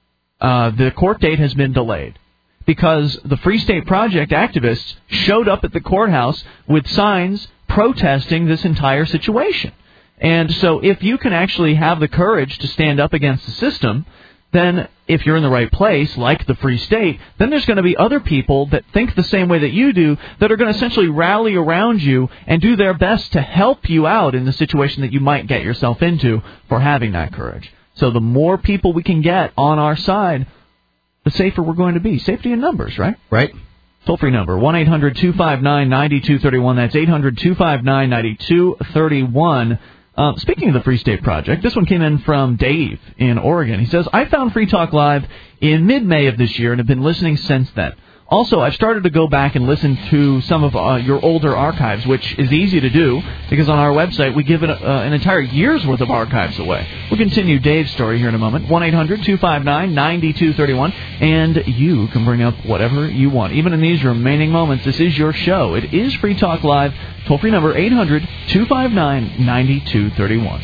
Speaker 2: Uh, the court date has been delayed because the Free State Project activists showed up at the courthouse with signs protesting this entire situation. And so if you can actually have the courage to stand up against the system, then if you're in the right place, like the Free State, then there's going to be other people that think the same way that you do that are going to essentially rally around you and do their best to help you out in the situation that you might get yourself into for having that courage. So the more people we can get on our side, the safer we're going to be. Safety in numbers, right?
Speaker 3: Right.
Speaker 2: Toll-free number, one eight hundred two five nine nine two three one. That's eight hundred two five nine nine two three one. Uh, speaking of the Free State Project, this one came in from Dave in Oregon. He says, I found Free Talk Live in mid-May of this year and have been listening since then. Also, I've started to go back and listen to some of uh, your older archives, which is easy to do because on our website we give it, uh, an entire year's worth of archives away. We'll continue Dave's story here in a moment. one eight hundred two five nine nine two three one, and you can bring up whatever you want. Even in these remaining moments, this is your show. It is Free Talk Live. Toll-free number eight hundred two five nine nine two three one.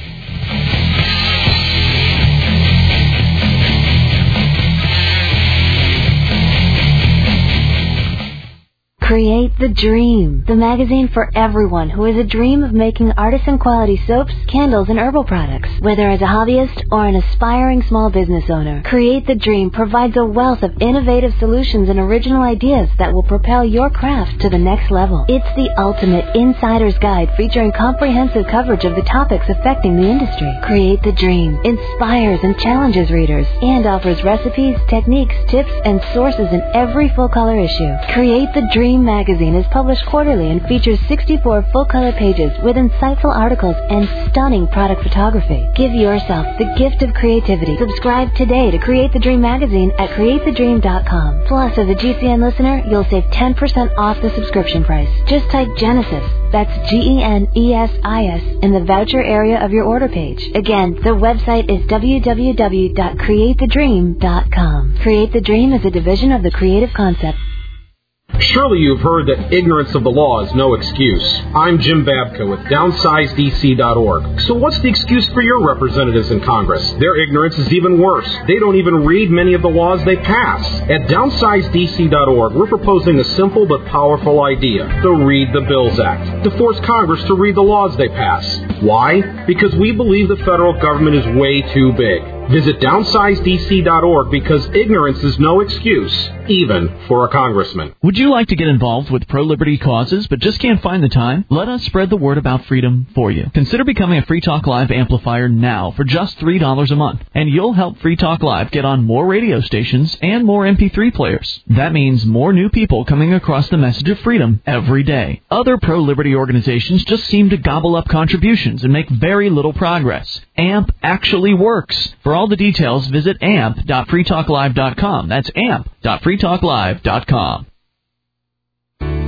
Speaker 12: Create the Dream, the magazine for everyone who has a dream of making artisan-quality soaps, candles, and herbal products. Whether as a hobbyist or an aspiring small business owner, Create the Dream provides a wealth of innovative solutions and original ideas that will propel your craft to the next level. It's the ultimate insider's guide featuring comprehensive coverage of the topics affecting the industry. Create the Dream inspires and challenges readers and offers recipes, techniques, tips, and sources in every full-color issue. Create the Dream magazine is published quarterly and features sixty-four full-color pages with insightful articles and stunning product photography. Give yourself the gift of creativity. Subscribe today to Create the Dream magazine at create the dream dot com. Plus, as a G C N listener, you'll save ten percent off the subscription price. Just type Genesis, that's G E N E S I S, in the voucher area of your order page. Again, the website is w w w dot create the dream dot com. Create the Dream is a division of the Creative Concept.
Speaker 19: Surely you've heard that ignorance of the law is no excuse. I'm Jim Babka with downsize D C dot org. So what's the excuse for your representatives in Congress? Their ignorance is even worse. They don't even read many of the laws they pass. At downsize D C dot org, we're proposing a simple but powerful idea, the Read the Bills Act, to force Congress to read the laws they pass. Why? Because we believe the federal government is way too big. Visit downsize D C dot org because ignorance is no excuse, even for a congressman.
Speaker 2: Would you like to get involved with pro-liberty causes but just can't find the time? Let us spread the word about freedom for you. Consider becoming a Free Talk Live amplifier now for just three dollars a month, and you'll help Free Talk Live get on more radio stations and more M P three players. That means more new people coming across the message of freedom every day. Other pro-liberty organizations just seem to gobble up contributions and make very little progress. A M P actually works. For all the details, visit amp dot free talk live dot com. That's amp dot free talk live dot com.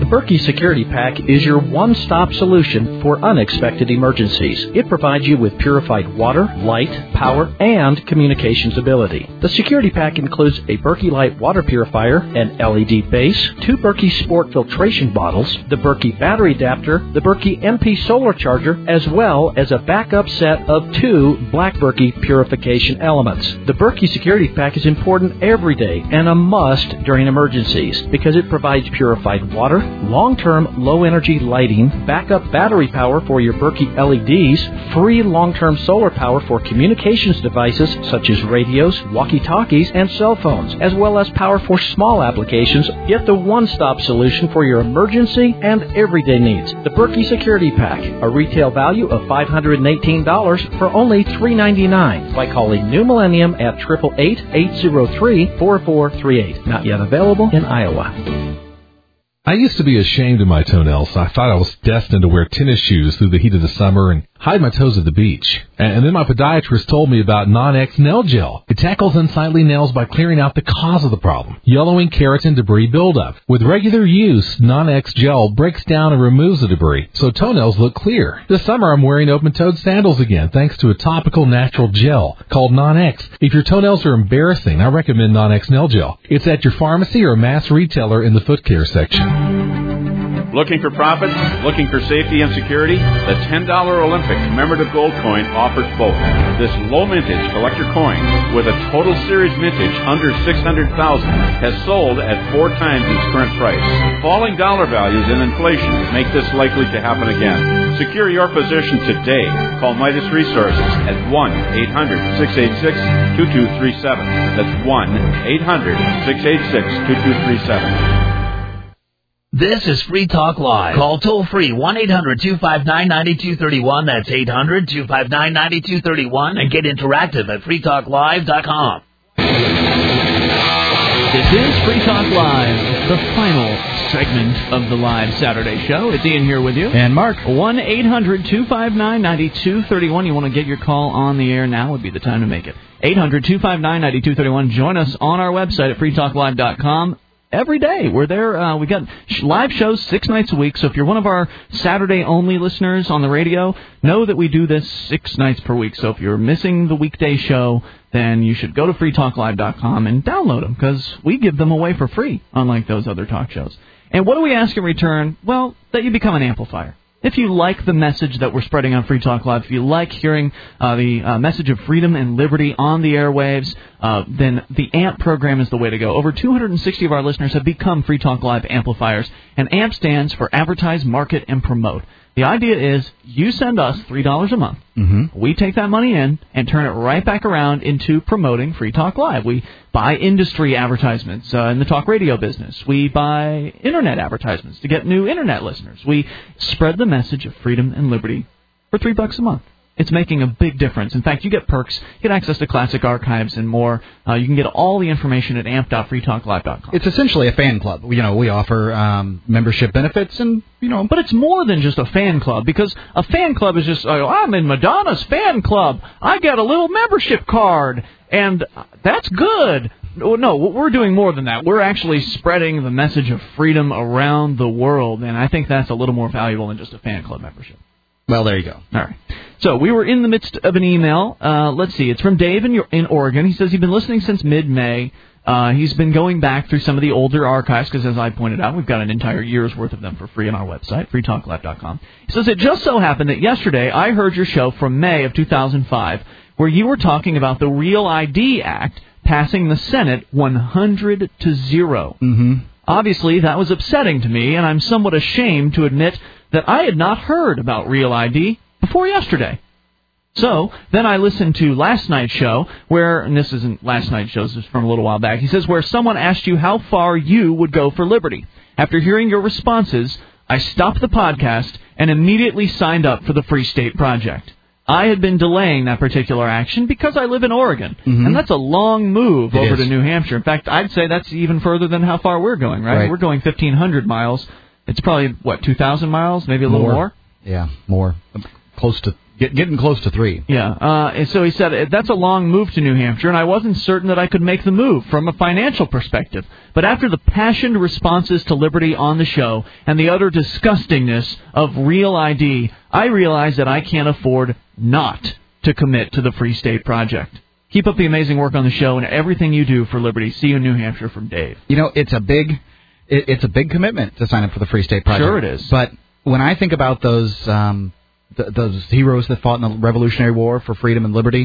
Speaker 20: The Berkey Security Pack is your one-stop solution for unexpected emergencies. It provides you with purified water, light, power, and communications ability. The Security Pack includes a Berkey Light water purifier, an L E D base, two Berkey Sport filtration bottles, the Berkey battery adapter, the Berkey M P solar charger, as well as a backup set of two Black Berkey purification elements. The Berkey Security Pack is important every day and a must during emergencies because it provides purified water, long-term low-energy lighting, backup battery power for your Berkey L E Ds, free long-term solar power for communications devices such as radios, walkie-talkies, and cell phones, as well as power for small applications. Get the one-stop solution for your emergency and everyday needs. The Berkey Security Pack, a retail value of five hundred eighteen dollars for only three hundred ninety-nine dollars by calling New Millennium at eight eight eight, eight zero three, four four three eight. Not yet available in Iowa.
Speaker 21: I used to be ashamed of my toenails. I thought I was destined to wear tennis shoes through the heat of the summer and hide my toes at the beach. And then my podiatrist told me about Non-X Nail Gel. It tackles unsightly nails by clearing out the cause of the problem, yellowing, keratin, debris buildup. With regular use, Non-X Gel breaks down and removes the debris, so toenails look clear. This summer I'm wearing open-toed sandals again, thanks to a topical natural gel called Non-X. If your toenails are embarrassing, I recommend Non-X Nail Gel. It's at your pharmacy or mass retailer in the foot care section.
Speaker 8: Looking for profit? Looking for safety and security? The ten dollar Olympic commemorative gold coin offers both. This low mintage collector coin with a total series mintage under six hundred thousand dollars has sold at four times its current price. Falling dollar values and inflation make this likely to happen again. Secure your position today. Call Midas Resources at one eight hundred, six eight six, two two three seven. That's one eight hundred, six eight six, two two three seven.
Speaker 10: This is Free Talk Live. Call toll free one eight hundred, two five nine, nine two three one. That's eight hundred, two five nine, nine two three one. And get interactive at free talk live dot com.
Speaker 2: This is Free Talk Live, the final segment of the live Saturday show. It's Ian here with you.
Speaker 3: And Mark.
Speaker 2: one eight hundred, two five nine, nine two three one. You want to get your call on the air now would be the time to make it. eight hundred, two five nine, nine two three one. Join us on our website at free talk live dot com. Every day. We're there. Uh, we got live shows six nights a week. So if you're one of our Saturday-only listeners on the radio, know that we do this six nights per week. So if you're missing the weekday show, then you should go to free talk live dot com and download them because we give them away for free, unlike those other talk shows. And what do we ask in return? Well, that you become an amplifier. If you like the message that we're spreading on Free Talk Live, if you like hearing uh, the uh, message of freedom and liberty on the airwaves, uh, then the A M P program is the way to go. Over two hundred sixty of our listeners have become Free Talk Live amplifiers, and A M P stands for Advertise, Market, and Promote. The idea is you send us three dollars a month.
Speaker 3: Mm-hmm.
Speaker 2: We take that money in and turn it right back around into promoting Free Talk Live. We buy industry advertisements uh, in the talk radio business. We buy Internet advertisements to get new Internet listeners. We spread the message of freedom and liberty for three bucks a month. It's making a big difference. In fact, you get perks, you get access to classic archives and more. Uh, you can get all the information at amp dot free talk live dot com.
Speaker 3: It's essentially a fan club. You know, we offer um, membership benefits and, you know.
Speaker 2: But it's more than just a fan club, because a fan club is just, oh, I'm in Madonna's fan club. I get a little membership card, and that's good. No, we're doing more than that. We're actually spreading the message of freedom around the world, and I think that's a little more valuable than just a fan club membership.
Speaker 3: Well, there you go.
Speaker 2: All right. So we were in the midst of an email. Uh, let's see. It's from Dave in, in Oregon. He says he's been listening since mid-May. Uh, he's been going back through some of the older archives because, as I pointed out, we've got an entire year's worth of them for free on our website, free talk live dot com. He says, it just so happened that yesterday I heard your show from May of two thousand five where you were talking about the Real I D Act passing the Senate one hundred to zero.
Speaker 3: Mm-hmm.
Speaker 2: Obviously, that was upsetting to me, and I'm somewhat ashamed to admit that I had not heard about Real I D before yesterday. So, then I listened to last night's show, where, and this isn't last night's show, this is from a little while back, he says, where someone asked you how far you would go for liberty. After hearing your responses, I stopped the podcast and immediately signed up for the Free State Project. I had been delaying that particular action because I live in Oregon,
Speaker 3: mm-hmm.
Speaker 2: and that's a long move
Speaker 3: it
Speaker 2: over
Speaker 3: is.
Speaker 2: to New Hampshire. In fact, I'd say that's even further than how far we're going, right?
Speaker 3: right.
Speaker 2: We're going fifteen hundred miles. It's probably, what, two thousand miles, maybe a
Speaker 3: more.
Speaker 2: little more?
Speaker 3: Yeah, more. Close to, Get, getting close to three.
Speaker 2: Yeah, uh, and so he said, that's a long move to New Hampshire, and I wasn't certain that I could make the move from a financial perspective. But after the passionate responses to liberty on the show and the utter disgustingness of Real I D, I realized that I can't afford not to commit to the Free State Project. Keep up the amazing work on the show and everything you do for liberty. See you in New Hampshire, from Dave.
Speaker 3: You know, it's a big, it, it's a big commitment to sign up for the Free State Project.
Speaker 2: Sure it is.
Speaker 3: But when I think about those... Um, Th- those heroes that fought in the Revolutionary War for freedom and liberty,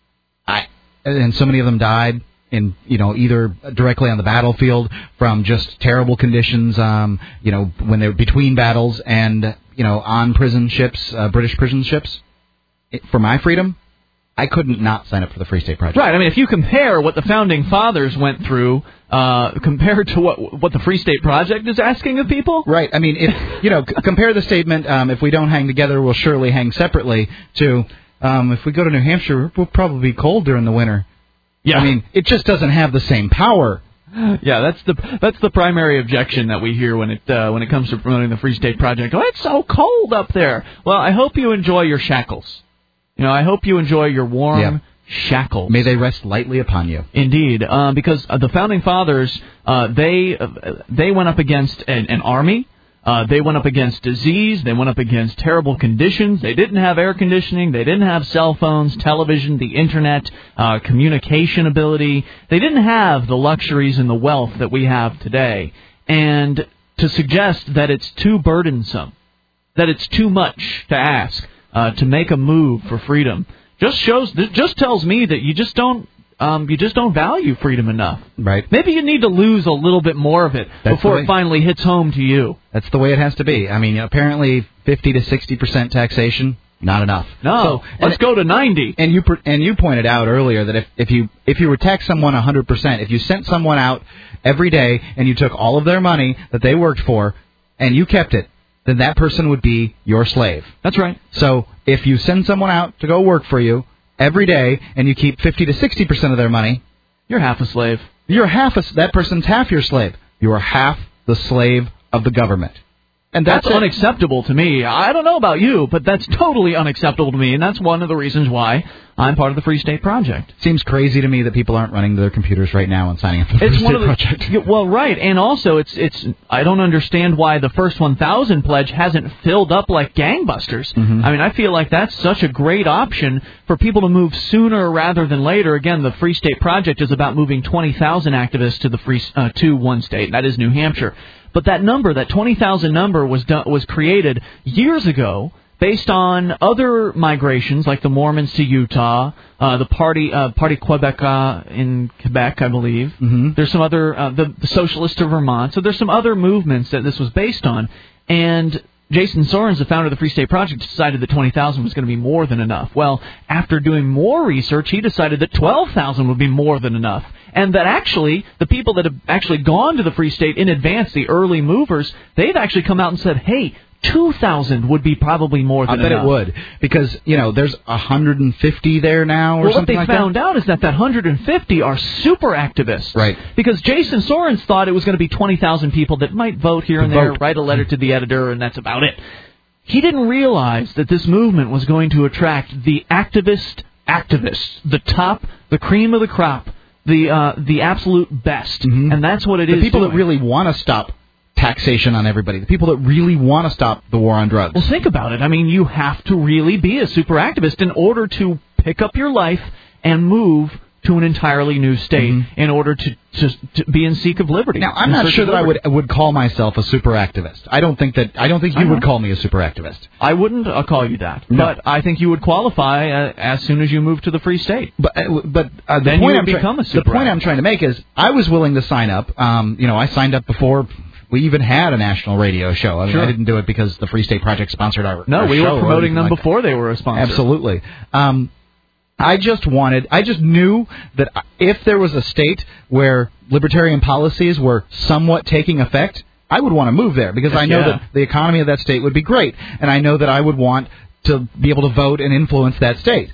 Speaker 3: I, and so many of them died in, you know, either directly on the battlefield from just terrible conditions, um, you know, when they were between battles, and, you know, on prison ships, uh, British prison ships. It, for my freedom, I couldn't not sign up for the Free State Project.
Speaker 2: Right. I mean, if you compare what the Founding Fathers went through uh, compared to what what the Free State Project is asking of people.
Speaker 3: Right. I mean, if you know, c- compare the statement, um, if we don't hang together, we'll surely hang separately, to um, if we go to New Hampshire, we'll probably be cold during the winter.
Speaker 2: Yeah.
Speaker 3: I mean, it just doesn't have the same power.
Speaker 2: Yeah, that's the that's the primary objection that we hear when it uh, when it comes to promoting the Free State Project. Oh, it's so cold up there. Well, I hope you enjoy your shackles. You know, I hope you enjoy your warm
Speaker 3: yeah.
Speaker 2: shackles.
Speaker 3: May they rest lightly upon you.
Speaker 2: Indeed, uh, because uh, the Founding Fathers, uh, they uh, they went up against an, an army. Uh, they went up against disease. They went up against terrible conditions. They didn't have air conditioning. They didn't have cell phones, television, the Internet, uh, communication ability. They didn't have the luxuries and the wealth that we have today. And to suggest that it's too burdensome, that it's too much to ask, Uh, to make a move for freedom, just shows, just tells me that you just don't, um, you just don't value freedom enough.
Speaker 3: Right.
Speaker 2: Maybe you need to lose a little bit more of it
Speaker 3: That's
Speaker 2: before it finally hits home to you.
Speaker 3: That's the way it has to be. I mean, apparently fifty to sixty percent taxation, not enough.
Speaker 2: No,
Speaker 3: so,
Speaker 2: let's go to ninety.
Speaker 3: And you and you pointed out earlier that if, if you if you were tax someone one hundred percent, if you sent someone out every day and you took all of their money that they worked for and you kept it, then that person would be your slave.
Speaker 2: That's right.
Speaker 3: So if you send someone out to go work for you every day and you keep fifty to sixty percent of their money,
Speaker 2: you're half a slave.
Speaker 3: You're half a, that person's half your slave. You are half the slave of the government. And that's,
Speaker 2: that's unacceptable to me. I don't know about you, but that's totally unacceptable to me, and that's one of the reasons why I'm part of the Free State Project.
Speaker 3: Seems crazy to me that people aren't running to their computers right now and signing up for the
Speaker 2: it's
Speaker 3: Free
Speaker 2: one
Speaker 3: State
Speaker 2: of the,
Speaker 3: Project.
Speaker 2: Well, right, and also it's it's. I don't understand why the first one thousand pledge hasn't filled up like gangbusters.
Speaker 3: Mm-hmm.
Speaker 2: I mean, I feel like that's such a great option for people to move sooner rather than later. Again, the Free State Project is about moving twenty thousand activists to the free uh, to one state, and that is New Hampshire. But that number, that twenty thousand number, was done, was created years ago based on other migrations, like the Mormons to Utah, uh, the Party uh, Party Quebecois in Quebec, I believe.
Speaker 3: Mm-hmm.
Speaker 2: There's some other, uh, the, the Socialists of Vermont. So there's some other movements that this was based on. And Jason Sorens, the founder of the Free State Project, decided that twenty thousand was going to be more than enough. Well, after doing more research, he decided that twelve thousand would be more than enough. And that actually, the people that have actually gone to the Free State in advance, the early movers, they've actually come out and said, hey, two thousand would be probably more than
Speaker 3: enough. I bet
Speaker 2: enough.
Speaker 3: it would. Because, you know, there's one hundred fifty there now or
Speaker 2: well,
Speaker 3: something
Speaker 2: like
Speaker 3: like
Speaker 2: that. What they found out is that that one hundred fifty are super activists.
Speaker 3: Right.
Speaker 2: Because Jason Sorens thought it was going to be twenty thousand people that might vote here and there,
Speaker 3: vote.
Speaker 2: write a letter to the editor, and that's about it. He didn't realize that this movement was going to attract the activist activists, the top, the cream of the crop, the uh, the absolute best.
Speaker 3: Mm-hmm.
Speaker 2: And that's what it
Speaker 3: the
Speaker 2: is.
Speaker 3: The people
Speaker 2: doing.
Speaker 3: that really want to stop taxation on everybody, the people that really want to stop the war on drugs.
Speaker 2: Well, think about it. I mean, you have to really be a super activist in order to pick up your life and move to an entirely new state mm-hmm. in order to, to to be in seek of liberty.
Speaker 3: Now, I'm not sure that I would would call myself a super activist. I don't think that I don't think you would call me a super activist.
Speaker 2: I wouldn't uh, call you that,
Speaker 3: no.
Speaker 2: but I think you would qualify uh, as soon as you move to the Free State.
Speaker 3: But uh, but uh, the
Speaker 2: then
Speaker 3: point
Speaker 2: you
Speaker 3: I'm
Speaker 2: would become
Speaker 3: try-
Speaker 2: a super
Speaker 3: the point
Speaker 2: activist.
Speaker 3: I'm trying to make is I was willing to sign up. Um, you know, I signed up before we even had a national radio show. I, mean,
Speaker 2: sure.
Speaker 3: I didn't do it because the Free State Project sponsored our
Speaker 2: no.
Speaker 3: our
Speaker 2: we
Speaker 3: show
Speaker 2: were promoting them
Speaker 3: like
Speaker 2: before
Speaker 3: that.
Speaker 2: They were a sponsor.
Speaker 3: Absolutely. Um, I just wanted, I just knew that if there was a state where libertarian policies were somewhat taking effect, I would want to move there because I know
Speaker 2: yeah.
Speaker 3: that the economy of that state would be great, and I know that I would want to be able to vote and influence that state.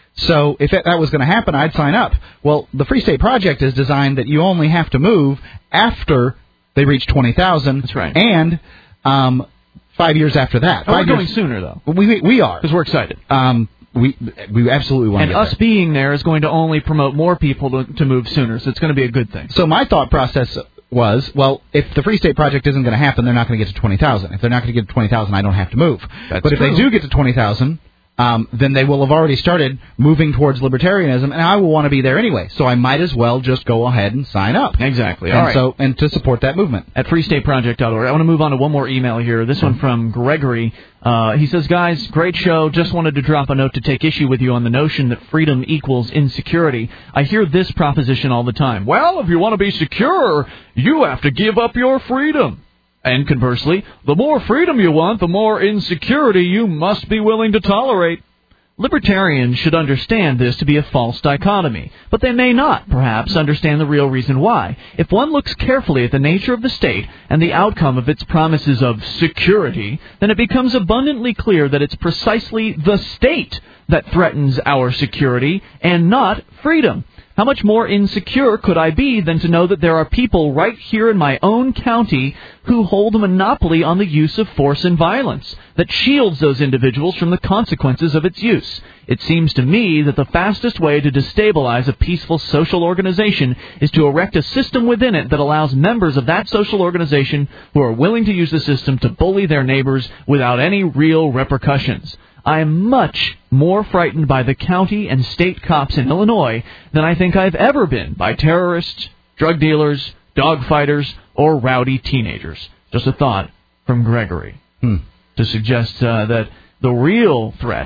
Speaker 3: So if that was going to happen, I'd sign up. Well, the Free State Project is designed that you only have to move after they reach twenty thousand.
Speaker 2: That's right.
Speaker 3: And um, five years after that.
Speaker 2: Oh,
Speaker 3: Five
Speaker 2: we're
Speaker 3: years,
Speaker 2: going sooner, though.
Speaker 3: We we are.
Speaker 2: Because we're excited.
Speaker 3: Um, we we absolutely want
Speaker 2: and
Speaker 3: to get
Speaker 2: us
Speaker 3: there.
Speaker 2: being there is going to only promote more people to, to move sooner, so it's going to be a good thing.
Speaker 3: So my thought process was, well, if the Free State Project isn't going to happen, they're not going to get to twenty thousand. If they're not going to get to twenty thousand, I don't have to move.
Speaker 2: That's
Speaker 3: but if
Speaker 2: true.
Speaker 3: they do get to twenty thousand, um, then they will have already started moving towards libertarianism, and I will want to be there anyway. So I might as well just go ahead and sign up.
Speaker 2: Exactly.
Speaker 3: And
Speaker 2: All right.
Speaker 3: so and to support that movement.
Speaker 2: At free state project dot org. I want to move on to one more email here. This one from Gregory. Uh, he says, guys, great show. Just wanted to drop a note to take issue with you on the notion that freedom equals insecurity. I hear this proposition all the time. Well, if you want to be secure, you have to give up your freedom. And conversely, the more freedom you want, the more insecurity you must be willing to tolerate. Libertarians should understand this to be a false dichotomy, but they may not, perhaps, understand the real reason why. If one looks carefully at the nature of the state and the outcome of its promises of security, then it becomes abundantly clear that it's precisely the state that threatens our security and not freedom. How much more insecure could I be than to know that there are people right here in my own county who hold a monopoly on the use of force and violence that shields those individuals from the consequences of its use? It seems to me that the fastest way to destabilize a peaceful social organization is to erect a system within it that allows members of that social organization who are willing to use the system to bully their neighbors without any real repercussions. I am much more frightened by the county and state cops in Illinois than I think I've ever been by terrorists, drug dealers, dog fighters, or rowdy teenagers. Just a thought from Gregory
Speaker 3: hmm.
Speaker 2: to suggest uh, that the real threat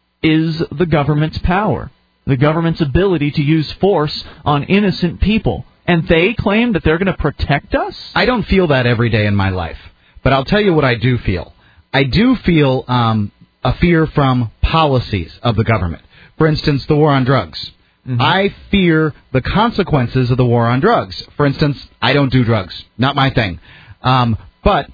Speaker 2: is the government's power, the government's ability to use force on innocent people. And they claim that they're going to protect us?
Speaker 3: I don't feel that every day in my life. But I'll tell you what I do feel. I do feel um, a fear from policies of the government. For instance, the war on drugs. Mm-hmm. I fear the consequences of the war on drugs. For instance, I don't do drugs. Not my thing. Um, but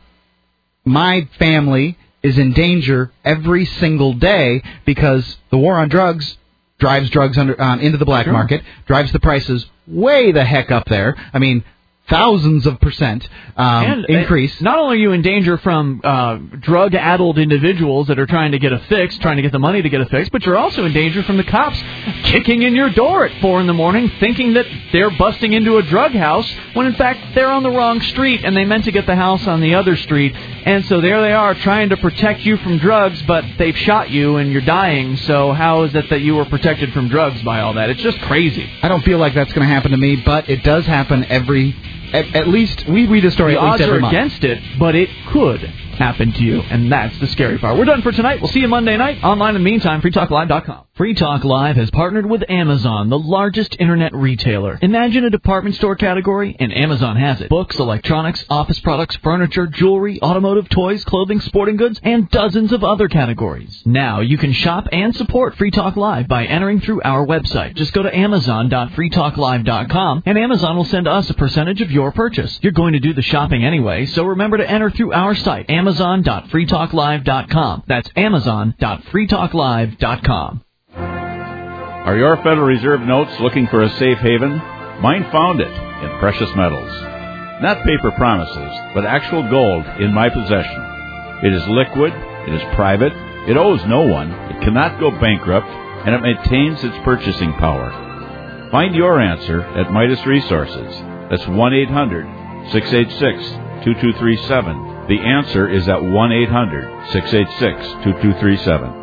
Speaker 3: my family is in danger every single day because the war on drugs drives drugs under, um, into the black
Speaker 2: sure.
Speaker 3: market, drives the prices way the heck up there. I mean, thousands of percent um,
Speaker 2: and,
Speaker 3: increase.
Speaker 2: Uh, not only are you in danger from uh, drug-addled individuals that are trying to get a fix, trying to get the money to get a fix, but you're also in danger from the cops kicking in your door at four in the morning thinking that they're busting into a drug house when, in fact, they're on the wrong street and they meant to get the house on the other street. And so there they are trying to protect you from drugs, but they've shot you and you're dying. So how is it that you were protected from drugs by all that? It's just crazy.
Speaker 3: I don't feel like that's going to happen to me, but it does happen every... At, at least, we read a story
Speaker 2: the
Speaker 3: at least
Speaker 2: odds
Speaker 3: every
Speaker 2: are
Speaker 3: month.
Speaker 2: against it, but it could happen to you, and that's the scary part. We're done for tonight. We'll see you Monday night. Online in the meantime, free talk live dot com. Free Talk Live has partnered with Amazon, the largest internet retailer. Imagine a department store category, and Amazon has it. Books, electronics, office products, furniture, jewelry, automotive, toys, clothing, sporting goods, and dozens of other categories. Now you can shop and support Free Talk Live by entering through our website. Just go to amazon dot free talk live dot com, and Amazon will send us a percentage of your purchase. You're going to do the shopping anyway, so remember to enter through our site, amazon dot free talk live dot com. That's amazon dot free talk live dot com.
Speaker 8: Are your Federal Reserve notes looking for a safe haven? Mine found it in precious metals. Not paper promises, but actual gold in my possession. It is liquid, it is private, it owes no one, it cannot go bankrupt, and it maintains its purchasing power. Find your answer at Midas Resources. That's one eight hundred six eight six two two three seven. The answer is at one eight hundred six eight six two two three seven.